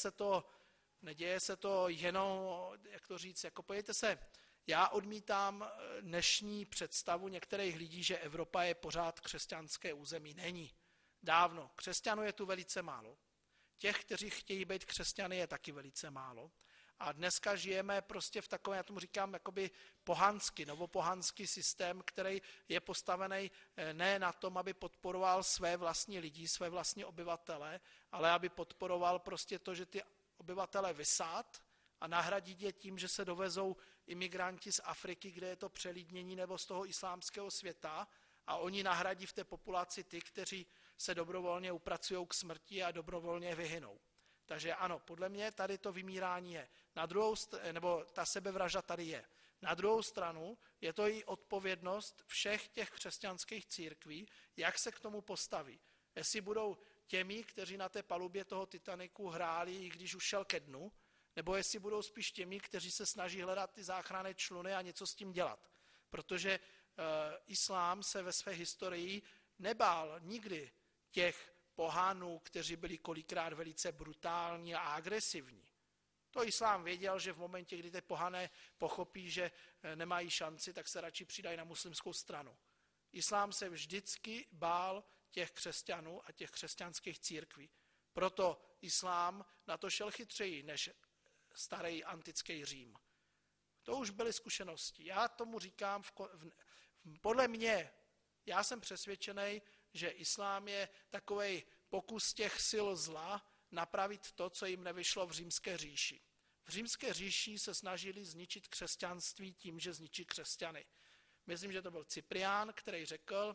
C: neděje se to jenom, jak to říct, jako pojďte se, já odmítám dnešní představu některých lidí, že Evropa je pořád křesťanské území. Není. Dávno. Křesťanů je tu velice málo. Těch, kteří chtějí být křesťany, je taky velice málo. A dneska žijeme prostě v takovém, já tomu říkám, jakoby novopohanský systém, který je postavený ne na tom, aby podporoval své vlastní lidi, své vlastní obyvatele, ale aby podporoval prostě to, že ty obyvatele vysát a nahradit je tím, že se dovezou imigranti z Afriky, kde je to přelidnění, nebo z toho islámského světa a oni nahradí v té populaci ty, kteří se dobrovolně upracují k smrti a dobrovolně vyhynou. Takže ano, podle mě tady to vymírání je. Nebo ta sebevražda tady je. Na druhou stranu je to i odpovědnost všech těch křesťanských církví, jak se k tomu postaví. Jestli budou těmi, kteří na té palubě toho Titaniku hráli, i když už šel ke dnu, nebo jestli budou spíš těmi, kteří se snaží hledat ty záchranné čluny a něco s tím dělat. Protože islám se ve své historii nebál nikdy těch pohanů, kteří byli kolikrát velice brutální a agresivní. To islám věděl, že v momentě, kdy ty pohané pochopí, že nemají šanci, tak se radši přidají na muslimskou stranu. Islám se vždycky bál těch křesťanů a těch křesťanských církví. Proto islám na to šel chytřeji než starý antický Řím. To už byly zkušenosti. Já tomu říkám, podle mě, já jsem přesvědčený, že islám je takovej pokus těch sil zla napravit to, co jim nevyšlo v římské říši. V římské říši se snažili zničit křesťanství tím, že zničí křesťany. Myslím, že to byl Cyprián, který řekl,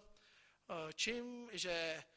C: že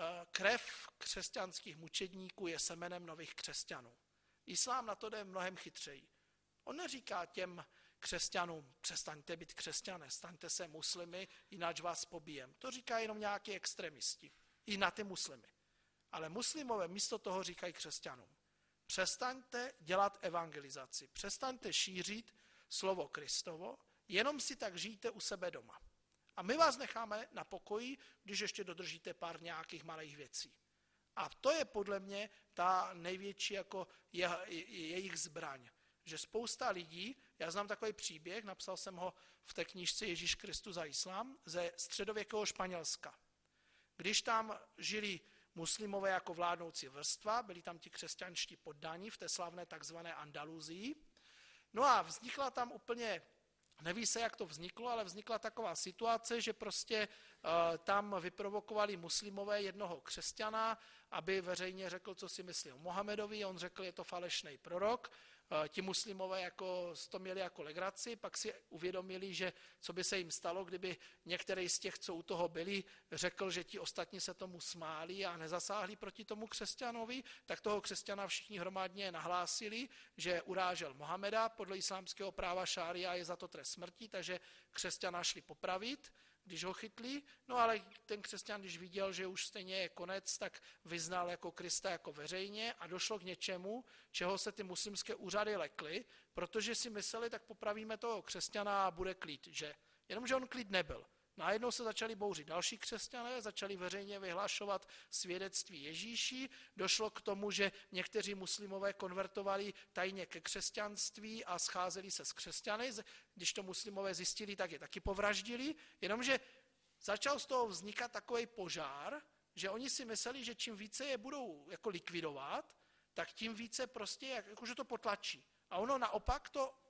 C: krev křesťanských mučedníků je semenem nových křesťanů. Islám na to jde mnohem chytřeji. On neříká těm křesťanům, přestaňte být křesťané, staňte se muslimy, jinak vás pobijem. To říká jenom nějaký extremisti. I na ty muslimy. Ale muslimové místo toho říkají křesťanům. Přestaňte dělat evangelizaci, přestaňte šířit slovo Kristovo, jenom si tak žijte u sebe doma. A my vás necháme na pokoji, když ještě dodržíte pár nějakých malých věcí. A to je podle mě ta největší jako jejich zbraň. Že spousta lidí, já znám takový příběh, napsal jsem ho v té knížce Ježíš Kristus a islám, ze středověkého Španělska. Když tam žili muslimové jako vládnoucí vrstva, byli tam ti křesťanští poddaní v té slavné takzvané Andaluzii. No a vznikla tam úplně, neví se, jak to vzniklo, ale vznikla taková situace, že prostě tam vyprovokovali muslimové jednoho křesťana, aby veřejně řekl, co si myslí o Mohamedovi. On řekl, je to falešný prorok. Ti muslimové jako to měli jako legraci, pak si uvědomili, že co by se jim stalo, kdyby některý z těch, co u toho byli, řekl, že ti ostatní se tomu smáli a nezasáhli proti tomu křesťanovi, tak toho křesťana všichni hromadně nahlásili, že urážel Mohameda, podle islámského práva šária je za to trest smrti, takže křesťana šli popravit, když ho chytli, no ale ten křesťan, když viděl, že už stejně je konec, tak vyznal jako Krista jako veřejně a došlo k něčemu, čeho se ty muslimské úřady lekly, protože si mysleli, tak popravíme toho křesťana a bude klid, že? Jenomže on klid nebyl. Najednou se začali bouřit další křesťané, začali veřejně vyhlašovat svědectví Ježíši, došlo k tomu, že někteří muslimové konvertovali tajně ke křesťanství a scházeli se s křesťany. Když to muslimové zjistili, tak je taky povraždili, jenomže začal z toho vznikat takový požár, že oni si mysleli, že čím více je budou jako likvidovat, tak tím více prostě jakože to potlačí. A ono naopak to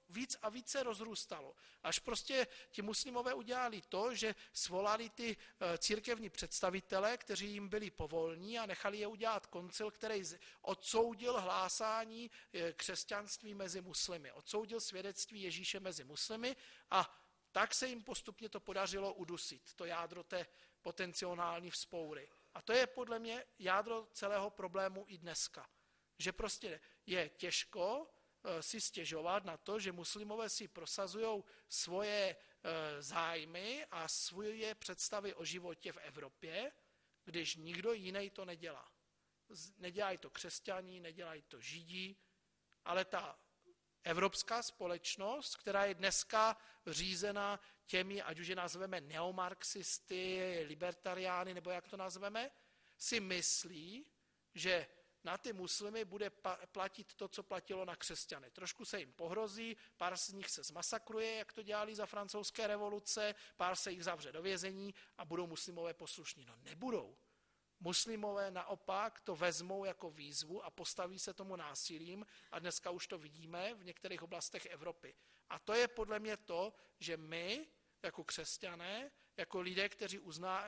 C: víc a víc se rozrůstalo. Až prostě ti muslimové udělali to, že svolali ty církevní představitele, kteří jim byli povolní a nechali je udělat koncil, který odsoudil hlásání křesťanství mezi muslimy, odsoudil svědectví Ježíše mezi muslimy a tak se jim postupně to podařilo udusit, to jádro té potenciální vzpoury. A to je podle mě jádro celého problému i dneska. Že prostě je těžko si stěžovat na to, že muslimové si prosazují svoje zájmy a svoje představy o životě v Evropě, když nikdo jiný to nedělá. Nedělají to křesťaní, nedělají to židi, ale ta evropská společnost, která je dneska řízena těmi, ať už je nazveme neomarxisty, libertariány, nebo jak to nazveme, si myslí, že na ty muslimy bude platit to, co platilo na křesťany. Trošku se jim pohrozí, pár z nich se zmasakruje, jak to dělali za francouzské revoluce, pár se jich zavře do vězení a budou muslimové poslušní. No nebudou. Muslimové naopak to vezmou jako výzvu a postaví se tomu násilím a dneska už to vidíme v některých oblastech Evropy. A to je podle mě to, že my jako křesťané, jako lidé, kteří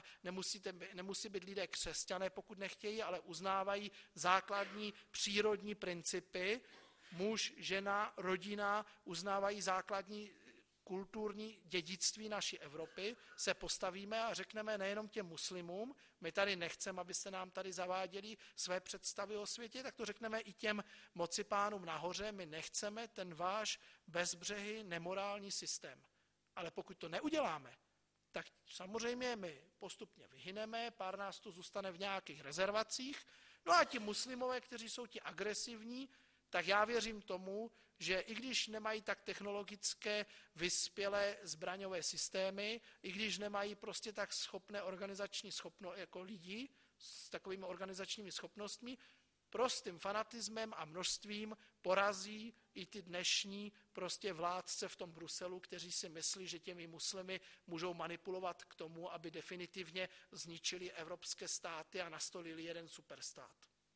C: nemusí být lidé křesťané, pokud nechtějí, ale uznávají základní přírodní principy, muž, žena, rodina, uznávají základní kulturní dědictví naší Evropy, se postavíme a řekneme nejenom těm muslimům, my tady nechceme, abyste nám tady zaváděli své představy o světě, tak to řekneme i těm mocipánům nahoře, my nechceme ten váš bezbřehý nemorální systém. Ale pokud to neuděláme, tak samozřejmě my postupně vyhyneme, pár nás tu zůstane v nějakých rezervacích, no a ti muslimové, kteří jsou ti agresivní, tak já věřím tomu, že i když nemají tak technologické vyspělé zbraňové systémy, i když nemají prostě tak schopné organizační jako lidi s takovými organizačními schopnostmi, prostým fanatismem a množstvím porazí i ty dnešní prostě vládce v tom Bruselu, kteří si myslí, že těmi muslimy můžou manipulovat k tomu, aby definitivně zničili evropské státy a nastolili jeden superstát.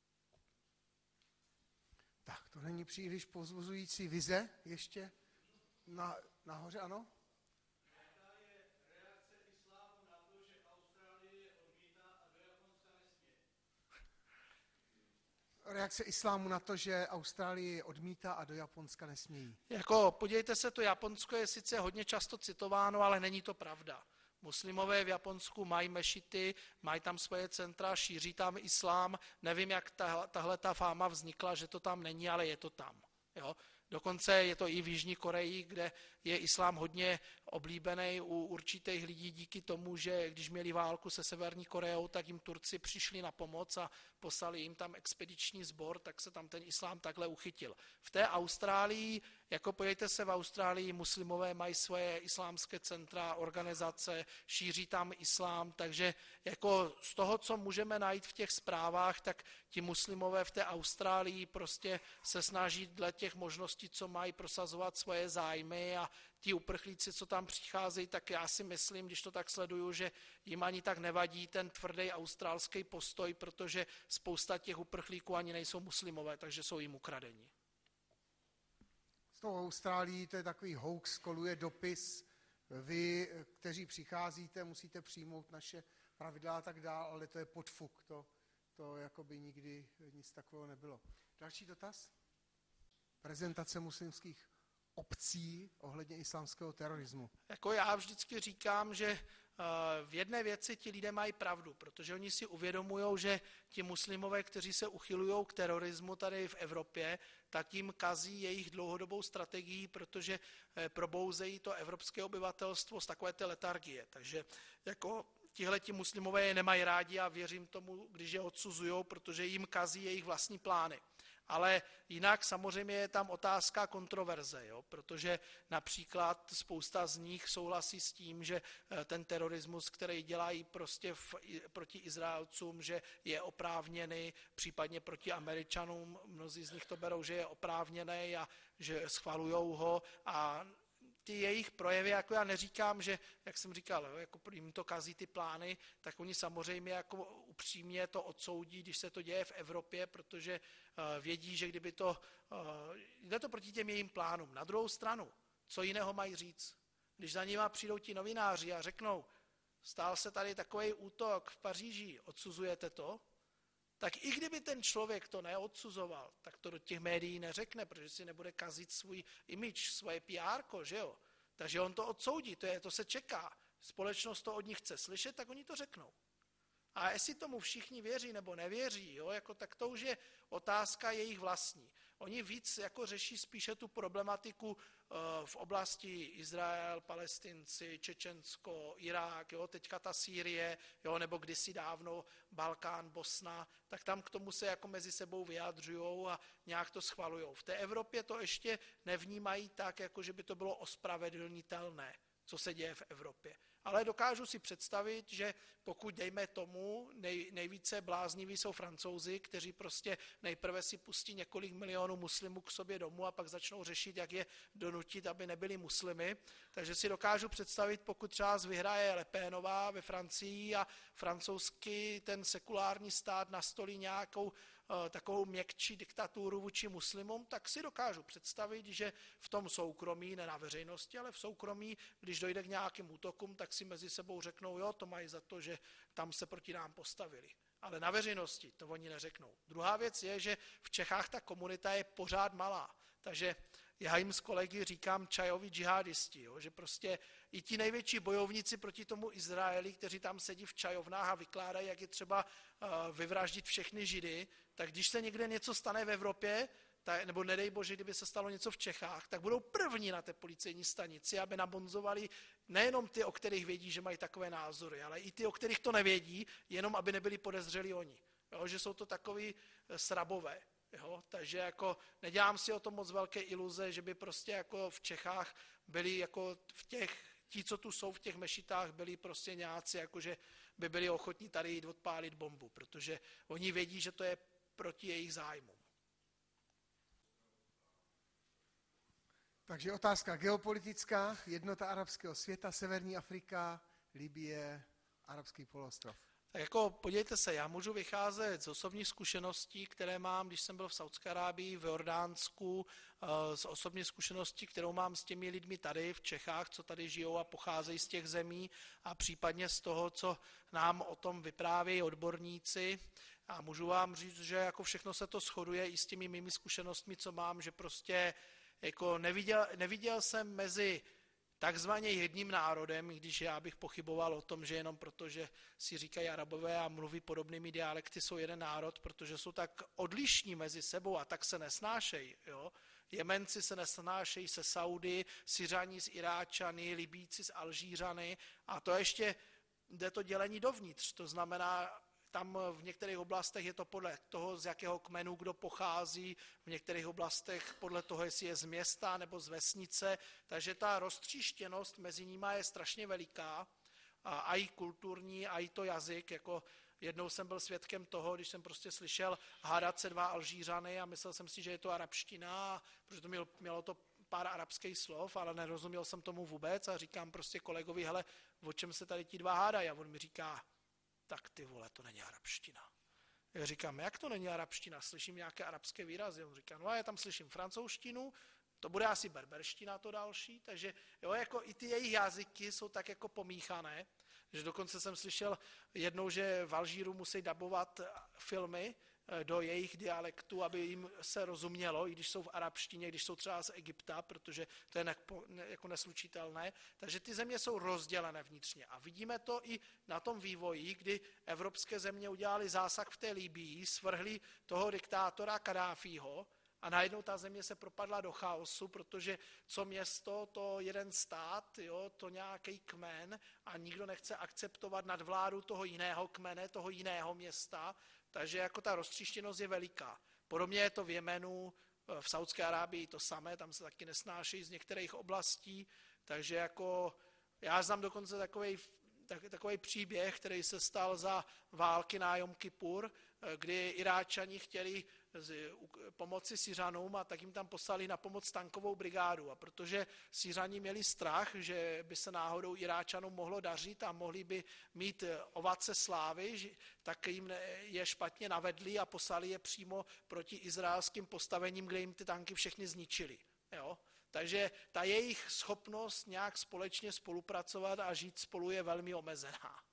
A: Tak, to není příliš povzbuzující vize ještě nahoře, ano?
D: Jaká je reakce islámu na to, že Austrálie odmítá a do Japonska nesmí?
A: Reakce islámu na to, že Austrálie odmítá a do Japonska nesmějí.
C: Jako, podívejte se, to Japonsko je sice hodně často citováno, ale není to pravda. Muslimové v Japonsku mají mešity, mají tam svoje centra, šíří tam islám. Nevím, jak tahle ta fáma vznikla, že to tam není, ale je to tam. Jo? Dokonce je to i v Jižní Koreji, kde je islám hodně oblíbený u určitých lidí díky tomu, že když měli válku se Severní Koreou, tak jim Turci přišli na pomoc a poslali jim tam expediční sbor, tak se tam ten islám takhle uchytil. V té Austrálii, jako pojďte se, v Austrálii muslimové mají svoje islámské centra, organizace, šíří tam islám, takže jako z toho, co můžeme najít v těch zprávách, tak ti muslimové v té Austrálii prostě se snaží dle těch možností, co mají, prosazovat svoje zájmy a ti uprchlíci, co tam přicházejí, tak já si myslím, když to tak sleduju, že jim ani tak nevadí ten tvrdý australský postoj, protože spousta těch uprchlíků ani nejsou muslimové, takže jsou jim ukradeni.
A: S tou Austrálií to je takový hoax, koluje dopis, vy, kteří přicházíte, musíte přijmout naše pravidla a tak dále, ale to je podfuk, to jakoby nikdy nic takového nebylo. Další dotaz? Prezentace muslimských obcí ohledně islámského terorismu.
C: Jako já vždycky říkám, že v jedné věci ti lidé mají pravdu, protože oni si uvědomují, že ti muslimové, kteří se uchylují k terorismu tady v Evropě, tak jim kazí jejich dlouhodobou strategii, protože probouzejí to evropské obyvatelstvo z takové té letargie. Takže jako tihleti muslimové je nemají rádi a věřím tomu, když je odsuzujou, protože jim kazí jejich vlastní plány. Ale jinak samozřejmě je tam otázka kontroverze, jo? Protože například spousta z nich souhlasí s tím, že ten terorismus, který dělají prostě proti Izraelcům, že je oprávněný, případně proti Američanům, mnozí z nich to berou, že je oprávněný a že schvalujou ho a ty jejich projevy, jako já neříkám, že, jak jsem říkal, jako jim to kazí ty plány, tak oni samozřejmě jako upřímně to odsoudí, když se to děje v Evropě, protože vědí, že kdyby to jde to proti těm jejím plánům. Na druhou stranu, co jiného mají říct? Když za nima přijdou ti novináři a řeknou, stál se tady takový útok v Paříži, odsuzujete to? Tak i kdyby ten člověk to neodsuzoval, tak to do těch médií neřekne, protože si nebude kazit svůj image, svoje PR, že jo? Takže on to odsoudí, to se čeká. Společnost to od nich chce slyšet, tak oni to řeknou. A jestli tomu všichni věří nebo nevěří, jo, jako, tak to už je otázka jejich vlastní. Oni víc jako řeší spíše tu problematiku v oblasti Izrael, Palestinci, Čečensko, Irák, jo, teďka ta Sýrie, jo, nebo kdysi dávno Balkán, Bosna, tak tam k tomu se jako mezi sebou vyjadřujou a nějak to schvalujou. V té Evropě to ještě nevnímají tak, jako že by to bylo ospravedlnitelné, co se děje v Evropě. Ale dokážu si představit, že pokud, dejme tomu, nejvíce blázniví jsou Francouzi, kteří prostě nejprve si pustí několik milionů muslimů k sobě domů a pak začnou řešit, jak je donutit, aby nebyli muslimy. Takže si dokážu představit, pokud třeba vyhraje Le Penová ve Francii a francouzský ten sekulární stát nastolí nějakou takovou měkčí diktaturu vůči muslimům, tak si dokážu představit, že v tom soukromí, ne na veřejnosti, ale v soukromí, když dojde k nějakým útokům, tak si mezi sebou řeknou, jo, to mají za to, že tam se proti nám postavili. Ale na veřejnosti to oni neřeknou. Druhá věc je, že v Čechách ta komunita je pořád malá. Takže já jim s kolegy říkám čajoví džihadisti, jo, že prostě i ti největší bojovníci proti tomu Izraeli, kteří tam sedí v čajovnách a vykládají, jak je třeba vyvraždit všechny Židy, tak když se někde něco stane v Evropě, nebo nedej bože, kdyby se stalo něco v Čechách, tak budou první na té policejní stanici, aby nabonzovali nejenom ty, o kterých vědí, že mají takové názory, ale i ty, o kterých to nevědí, jenom aby nebyli podezřelí oni. Jo, že jsou to takový srabové. Jo, takže jako nedělám si o tom moc velké iluze, že by prostě jako v Čechách byli jako ti, co tu jsou v těch mešitách, byli prostě nějací, jakože by byli ochotní tady jít odpálit bombu, protože oni vědí, že to je proti jejich zájmům.
A: Takže otázka geopolitická, jednota arabského světa, Severní Afrika, Libye, Arabský poloostrov.
C: Tak jako podívejte se, já můžu vycházet z osobních zkušeností, které mám, když jsem byl v Saudské Arábii, v Jordánsku, z osobní zkušeností, kterou mám s těmi lidmi tady v Čechách, co tady žijou a pocházejí z těch zemí a případně z toho, co nám o tom vyprávějí odborníci. A můžu vám říct, že jako všechno se to shoduje i s těmi mými zkušenostmi, co mám, že prostě jako neviděl jsem mezi takzvaně jedním národem, když já bych pochyboval o tom, že jenom proto, že si říkají Arabové a mluví podobnými dialekty, jsou jeden národ, protože jsou tak odlišní mezi sebou a tak se nesnášejí. Jo? Jemenci se nesnášejí se Saudy, Syřani s Iráčany, Libíci s Alžířany a to ještě jde to dělení dovnitř, to znamená, tam v některých oblastech je to podle toho, z jakého kmenu kdo pochází, v některých oblastech podle toho, jestli je z města nebo z vesnice, takže ta roztříštěnost mezi nimi je strašně veliká, a i kulturní, a i to jazyk, jako jednou jsem byl svědkem toho, když jsem prostě slyšel hádat se dva Alžířany a myslel jsem si, že je to arabština, protože to mělo to pár arabských slov, ale nerozuměl jsem tomu vůbec a říkám prostě kolegovi, hele, o čem se tady ti dva hádají? A on mi říká, tak ty vole, to není arabština. Já říkám, jak to není arabština? Slyším nějaké arabské výrazy. On říká, no a já tam slyším francouzštinu, to bude asi berberština to další, takže jo, jako i ty jejich jazyky jsou tak jako pomíchané, že dokonce jsem slyšel jednou, že v Alžíru musí dabovat filmy do jejich dialektů, aby jim se rozumělo, i když jsou v arabštině, když jsou třeba z Egypta, protože to je jako neslučitelné. Takže ty země jsou rozdělené vnitřně. A vidíme to i na tom vývoji, kdy evropské země udělali zásah v té Libyi, svrhli toho diktátora Kadáfího a najednou ta země se propadla do chaosu, protože co město, to jeden stát, jo, to nějaký kmen a nikdo nechce akceptovat nadvládu toho jiného kmene, toho jiného města, takže jako ta roztříštěnost je veliká. Podobně je to v Jemenu, v Saudské Arábii to samé, tam se taky nesnáší z některých oblastí, takže jako já znám dokonce takový příběh, který se stal za války na Jom Kippur, kdy Iráčani chtěli pomoci Syřanům a tak jim tam poslali na pomoc tankovou brigádu. A protože Syřani měli strach, že by se náhodou Iráčanům mohlo dařit a mohli by mít ovace slávy, tak jim je špatně navedli a poslali je přímo proti izraelským postavením, kde jim ty tanky všechny zničili. Jo? Takže ta jejich schopnost nějak společně spolupracovat a žít spolu je velmi omezená.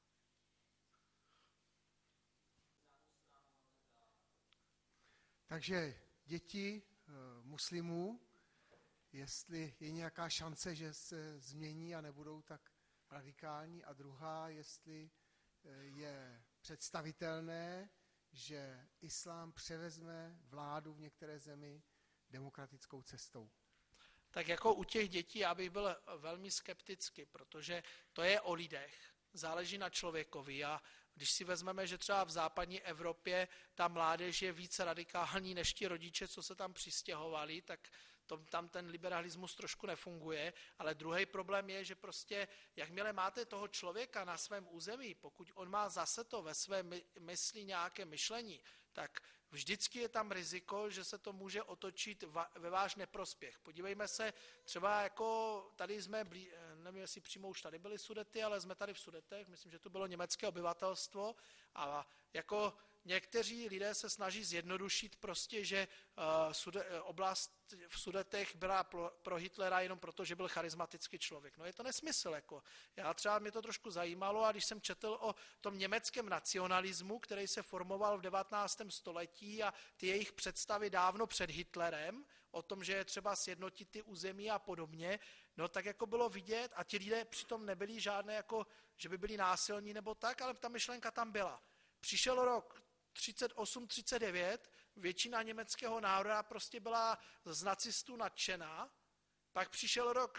A: Takže děti muslimů, jestli je nějaká šance, že se změní a nebudou tak radikální, a druhá, jestli je představitelné, že islám převezme vládu v některé zemi demokratickou cestou.
C: Tak jako u těch dětí já bych byl velmi skeptický, protože to je o lidech, záleží na člověkovi. A když si vezmeme, že třeba v západní Evropě ta mládež je více radikální než ti rodiče, co se tam přistěhovali, tak tam ten liberalismus trošku nefunguje. Ale druhý problém je, že prostě jakmile máte toho člověka na svém území, pokud on má zase to ve své mysli nějaké myšlení, tak vždycky je tam riziko, že se to může otočit ve váš neprospěch. Podívejme se, třeba jako tady jsme, nevím, jestli přímo už tady byly Sudety, ale jsme tady v Sudetech, myslím, že to bylo německé obyvatelstvo a jako někteří lidé se snaží zjednodušit prostě, že oblast v Sudetech byla pro Hitlera jenom proto, že byl charismatický člověk. No je to nesmysl. Jako. Já třeba mě to trošku zajímalo a když jsem četl o tom německém nacionalismu, který se formoval v 19. století a ty jejich představy dávno před Hitlerem, o tom, že je třeba sjednotit ty území a podobně, no tak jako bylo vidět a ti lidé přitom nebyli žádné jako, že by byli násilní nebo tak, ale ta myšlenka tam byla. Přišel rok 38-39, většina německého národa prostě byla z nacistů nadšená, pak přišel rok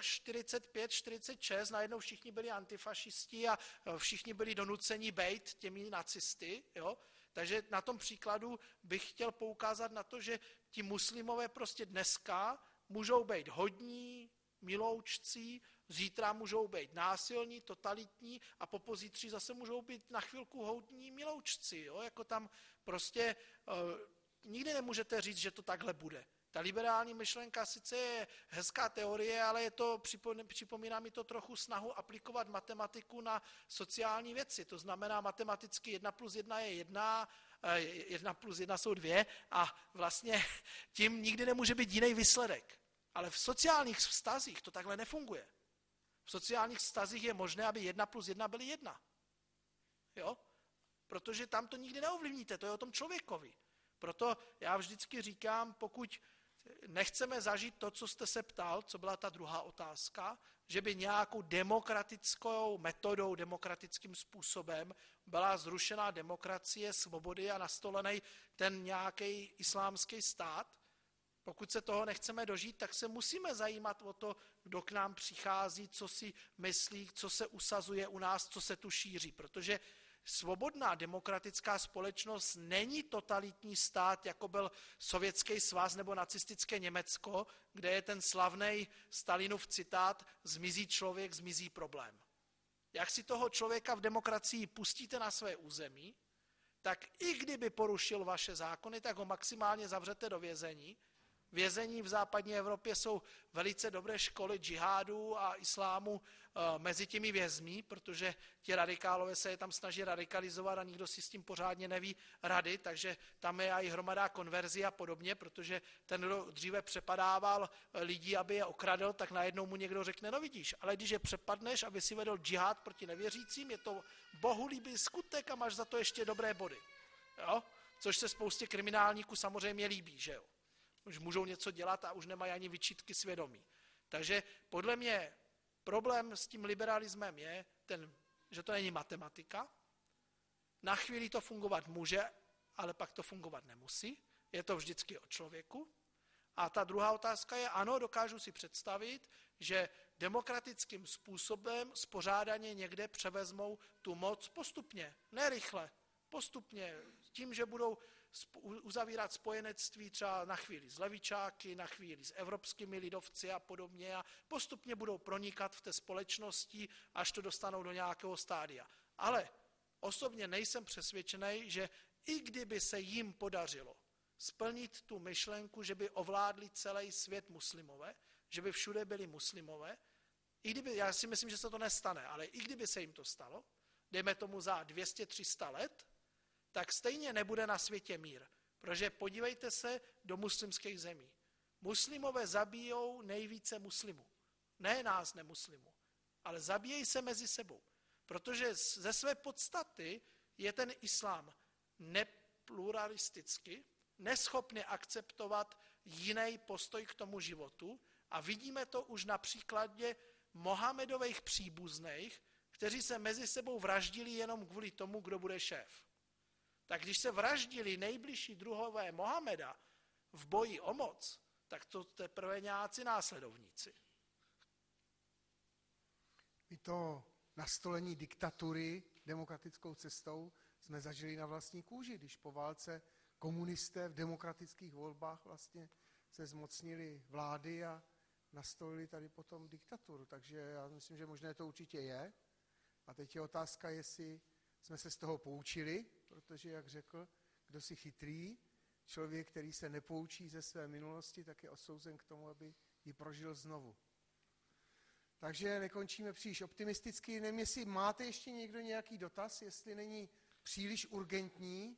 C: 45-46, najednou všichni byli antifašisti a všichni byli donuceni bejt těmi nacisty, jo? Takže na tom příkladu bych chtěl poukázat na to, že ti muslimové prostě dneska můžou být hodní, miloučcí, zítra můžou být násilní, totalitní a po pozítří zase můžou být na chvilku hodní miloučci. Jo? Jako tam prostě nikdy nemůžete říct, že to takhle bude. Ta liberální myšlenka sice je hezká teorie, ale je to, připomíná mi to trochu snahu aplikovat matematiku na sociální věci. To znamená matematicky 1 + 1 je 1, 1 + 1 jsou 2 a vlastně tím nikdy nemůže být jiný výsledek. Ale v sociálních vztazích to takhle nefunguje. V sociálních vztazích je možné, aby 1 + 1 byly 1. Jo? Protože tam to nikdy neovlivníte, to je o tom člověkovi. Proto já vždycky říkám, pokud nechceme zažít to, co jste se ptal, co byla ta druhá otázka, že by nějakou demokratickou metodou, demokratickým způsobem byla zrušená demokracie, svobody a nastolený ten nějaký islámský stát, pokud se toho nechceme dožít, tak se musíme zajímat o to, kdo k nám přichází, co si myslí, co se usazuje u nás, co se tu šíří. Protože svobodná demokratická společnost není totalitní stát, jako byl Sovětský svaz nebo nacistické Německo, kde je ten slavný Stalinův citát zmizí člověk, zmizí problém. Jak si toho člověka v demokracii pustíte na své území, tak i kdyby porušil vaše zákony, tak ho maximálně zavřete do vězení. Vězení v západní Evropě jsou velice dobré školy džihádu a islámu mezi těmi vězmi, protože ti radikálové se je tam snaží radikalizovat a nikdo si s tím pořádně neví rady, takže tam je i hromadá konverzi a podobně, protože ten, kdo dříve přepadával lidi, aby je okradl, tak najednou mu někdo řekne, no vidíš, ale když je přepadneš, aby si vedl džihád proti nevěřícím, je to bohulibý skutek a máš za to ještě dobré body. Jo? Což se spoustě kriminálníků samozřejmě líbí, že jo? Už můžou něco dělat a už nemají ani vyčítky svědomí. Takže podle mě problém s tím liberalismem je, že to není matematika. Na chvíli to fungovat může, ale pak to fungovat nemusí. Je to vždycky o člověku. A ta druhá otázka je, ano, dokážu si představit, že demokratickým způsobem spořádaně někde převezmou tu moc postupně, ne rychle, postupně, tím, že budou uzavírat spojenectví třeba na chvíli s levičáky, na chvíli s evropskými lidovci a podobně a postupně budou pronikat v té společnosti, až to dostanou do nějakého stádia. Ale osobně nejsem přesvědčený, že i kdyby se jim podařilo splnit tu myšlenku, že by ovládli celý svět muslimové, že by všude byli muslimové. I kdyby, já si myslím, že se to nestane, ale i kdyby se jim to stalo, dejme tomu za 200-300 let, tak stejně nebude na světě mír. Protože podívejte se do muslimských zemí. Muslimové zabíjou nejvíce muslimů. Ne nás, nemuslimů, ale zabíjejí se mezi sebou. Protože ze své podstaty je ten islám nepluralistický, neschopný akceptovat jiný postoj k tomu životu a vidíme to už na příkladě Mohamedových příbuzných, kteří se mezi sebou vraždili jenom kvůli tomu, kdo bude šéf. Tak když se vraždili nejbližší druhové Mohameda v boji o moc, tak to teprve nějací následovníci.
A: My to nastolení diktatury demokratickou cestou jsme zažili na vlastní kůži, když po válce komunisté v demokratických volbách vlastně se zmocnili vlády a nastolili tady potom diktaturu. Takže já myslím, že možné to určitě je. A teď je otázka, jestli jsme se z toho poučili, protože, jak řekl, kdo si chytrý, člověk, který se nepoučí ze své minulosti, tak je odsouzen k tomu, aby ji prožil znovu. Takže nekončíme příliš optimisticky. Nevím, jestli máte ještě někdo nějaký dotaz, jestli není příliš urgentní,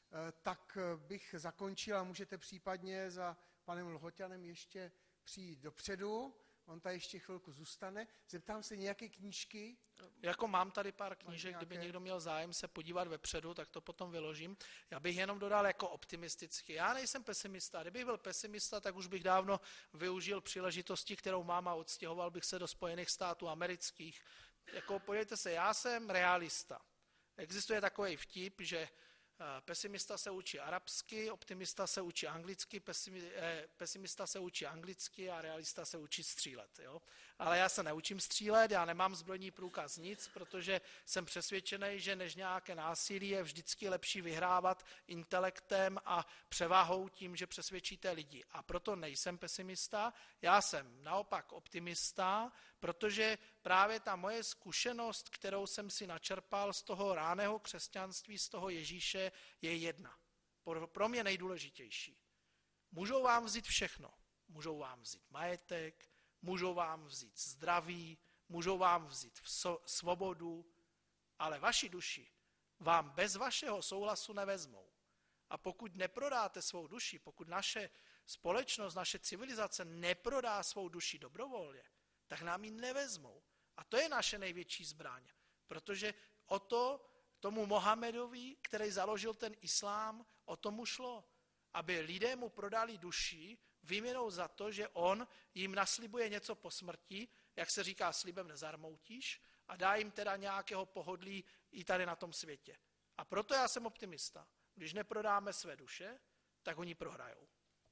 A: tak bych zakončil a můžete případně za panem Lhoťanem ještě přijít dopředu. On tady ještě chvilku zůstane. Zeptám se nějaké knížky.
C: Jako mám tady pár knížek, kdyby někdo měl zájem se podívat vepředu, tak to potom vyložím. Já bych jenom dodal jako optimisticky. Já nejsem pesimista. Kdybych byl pesimista, tak už bych dávno využil příležitosti, kterou mám a odstěhoval bych se do Spojených států amerických. Jako podívejte se, já jsem realista. Existuje takový vtip, že pesimista se učí arabsky, optimista se učí anglicky, pesimista se učí anglicky a realista se učí střílet. Jo? Ale já se neučím střílet, já nemám zbrojní průkaz nic, protože jsem přesvědčený, že než nějaké násilí je vždycky lepší vyhrávat intelektem a převahou tím, že přesvědčíte lidi. A proto nejsem pesimista, já jsem naopak optimista, protože právě ta moje zkušenost, kterou jsem si načerpal z toho raného křesťanství, z toho Ježíše, je jedna. Pro mě nejdůležitější. Můžou vám vzít všechno. Můžou vám vzít majetek, můžou vám vzít zdraví, můžou vám vzít svobodu, ale vaši duši vám bez vašeho souhlasu nevezmou. A pokud neprodáte svou duši, pokud naše společnost, naše civilizace neprodá svou duši dobrovolně, tak nám ji nevezmou. A to je naše největší zbraň. Protože o to tomu Mohamedovi, který založil ten islám, o tomu šlo. Aby lidé mu prodali duši výměnou za to, že on jim naslibuje něco po smrti, jak se říká, slibem nezarmoutíš, a dá jim teda nějakého pohodlí i tady na tom světě. A proto já jsem optimista. Když neprodáme své duše, tak oni prohrajou.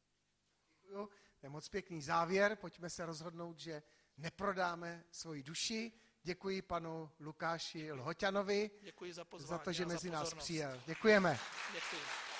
A: Děkuju. To je moc pěkný závěr. Pojďme se rozhodnout, že neprodáme svoji duši. Děkuji panu Lukáši Lhoťanovi.
C: Děkuji za pozvání.
A: Za to, že mezi nás
C: pozornost.
A: přijel. Děkujeme.
C: Děkuji.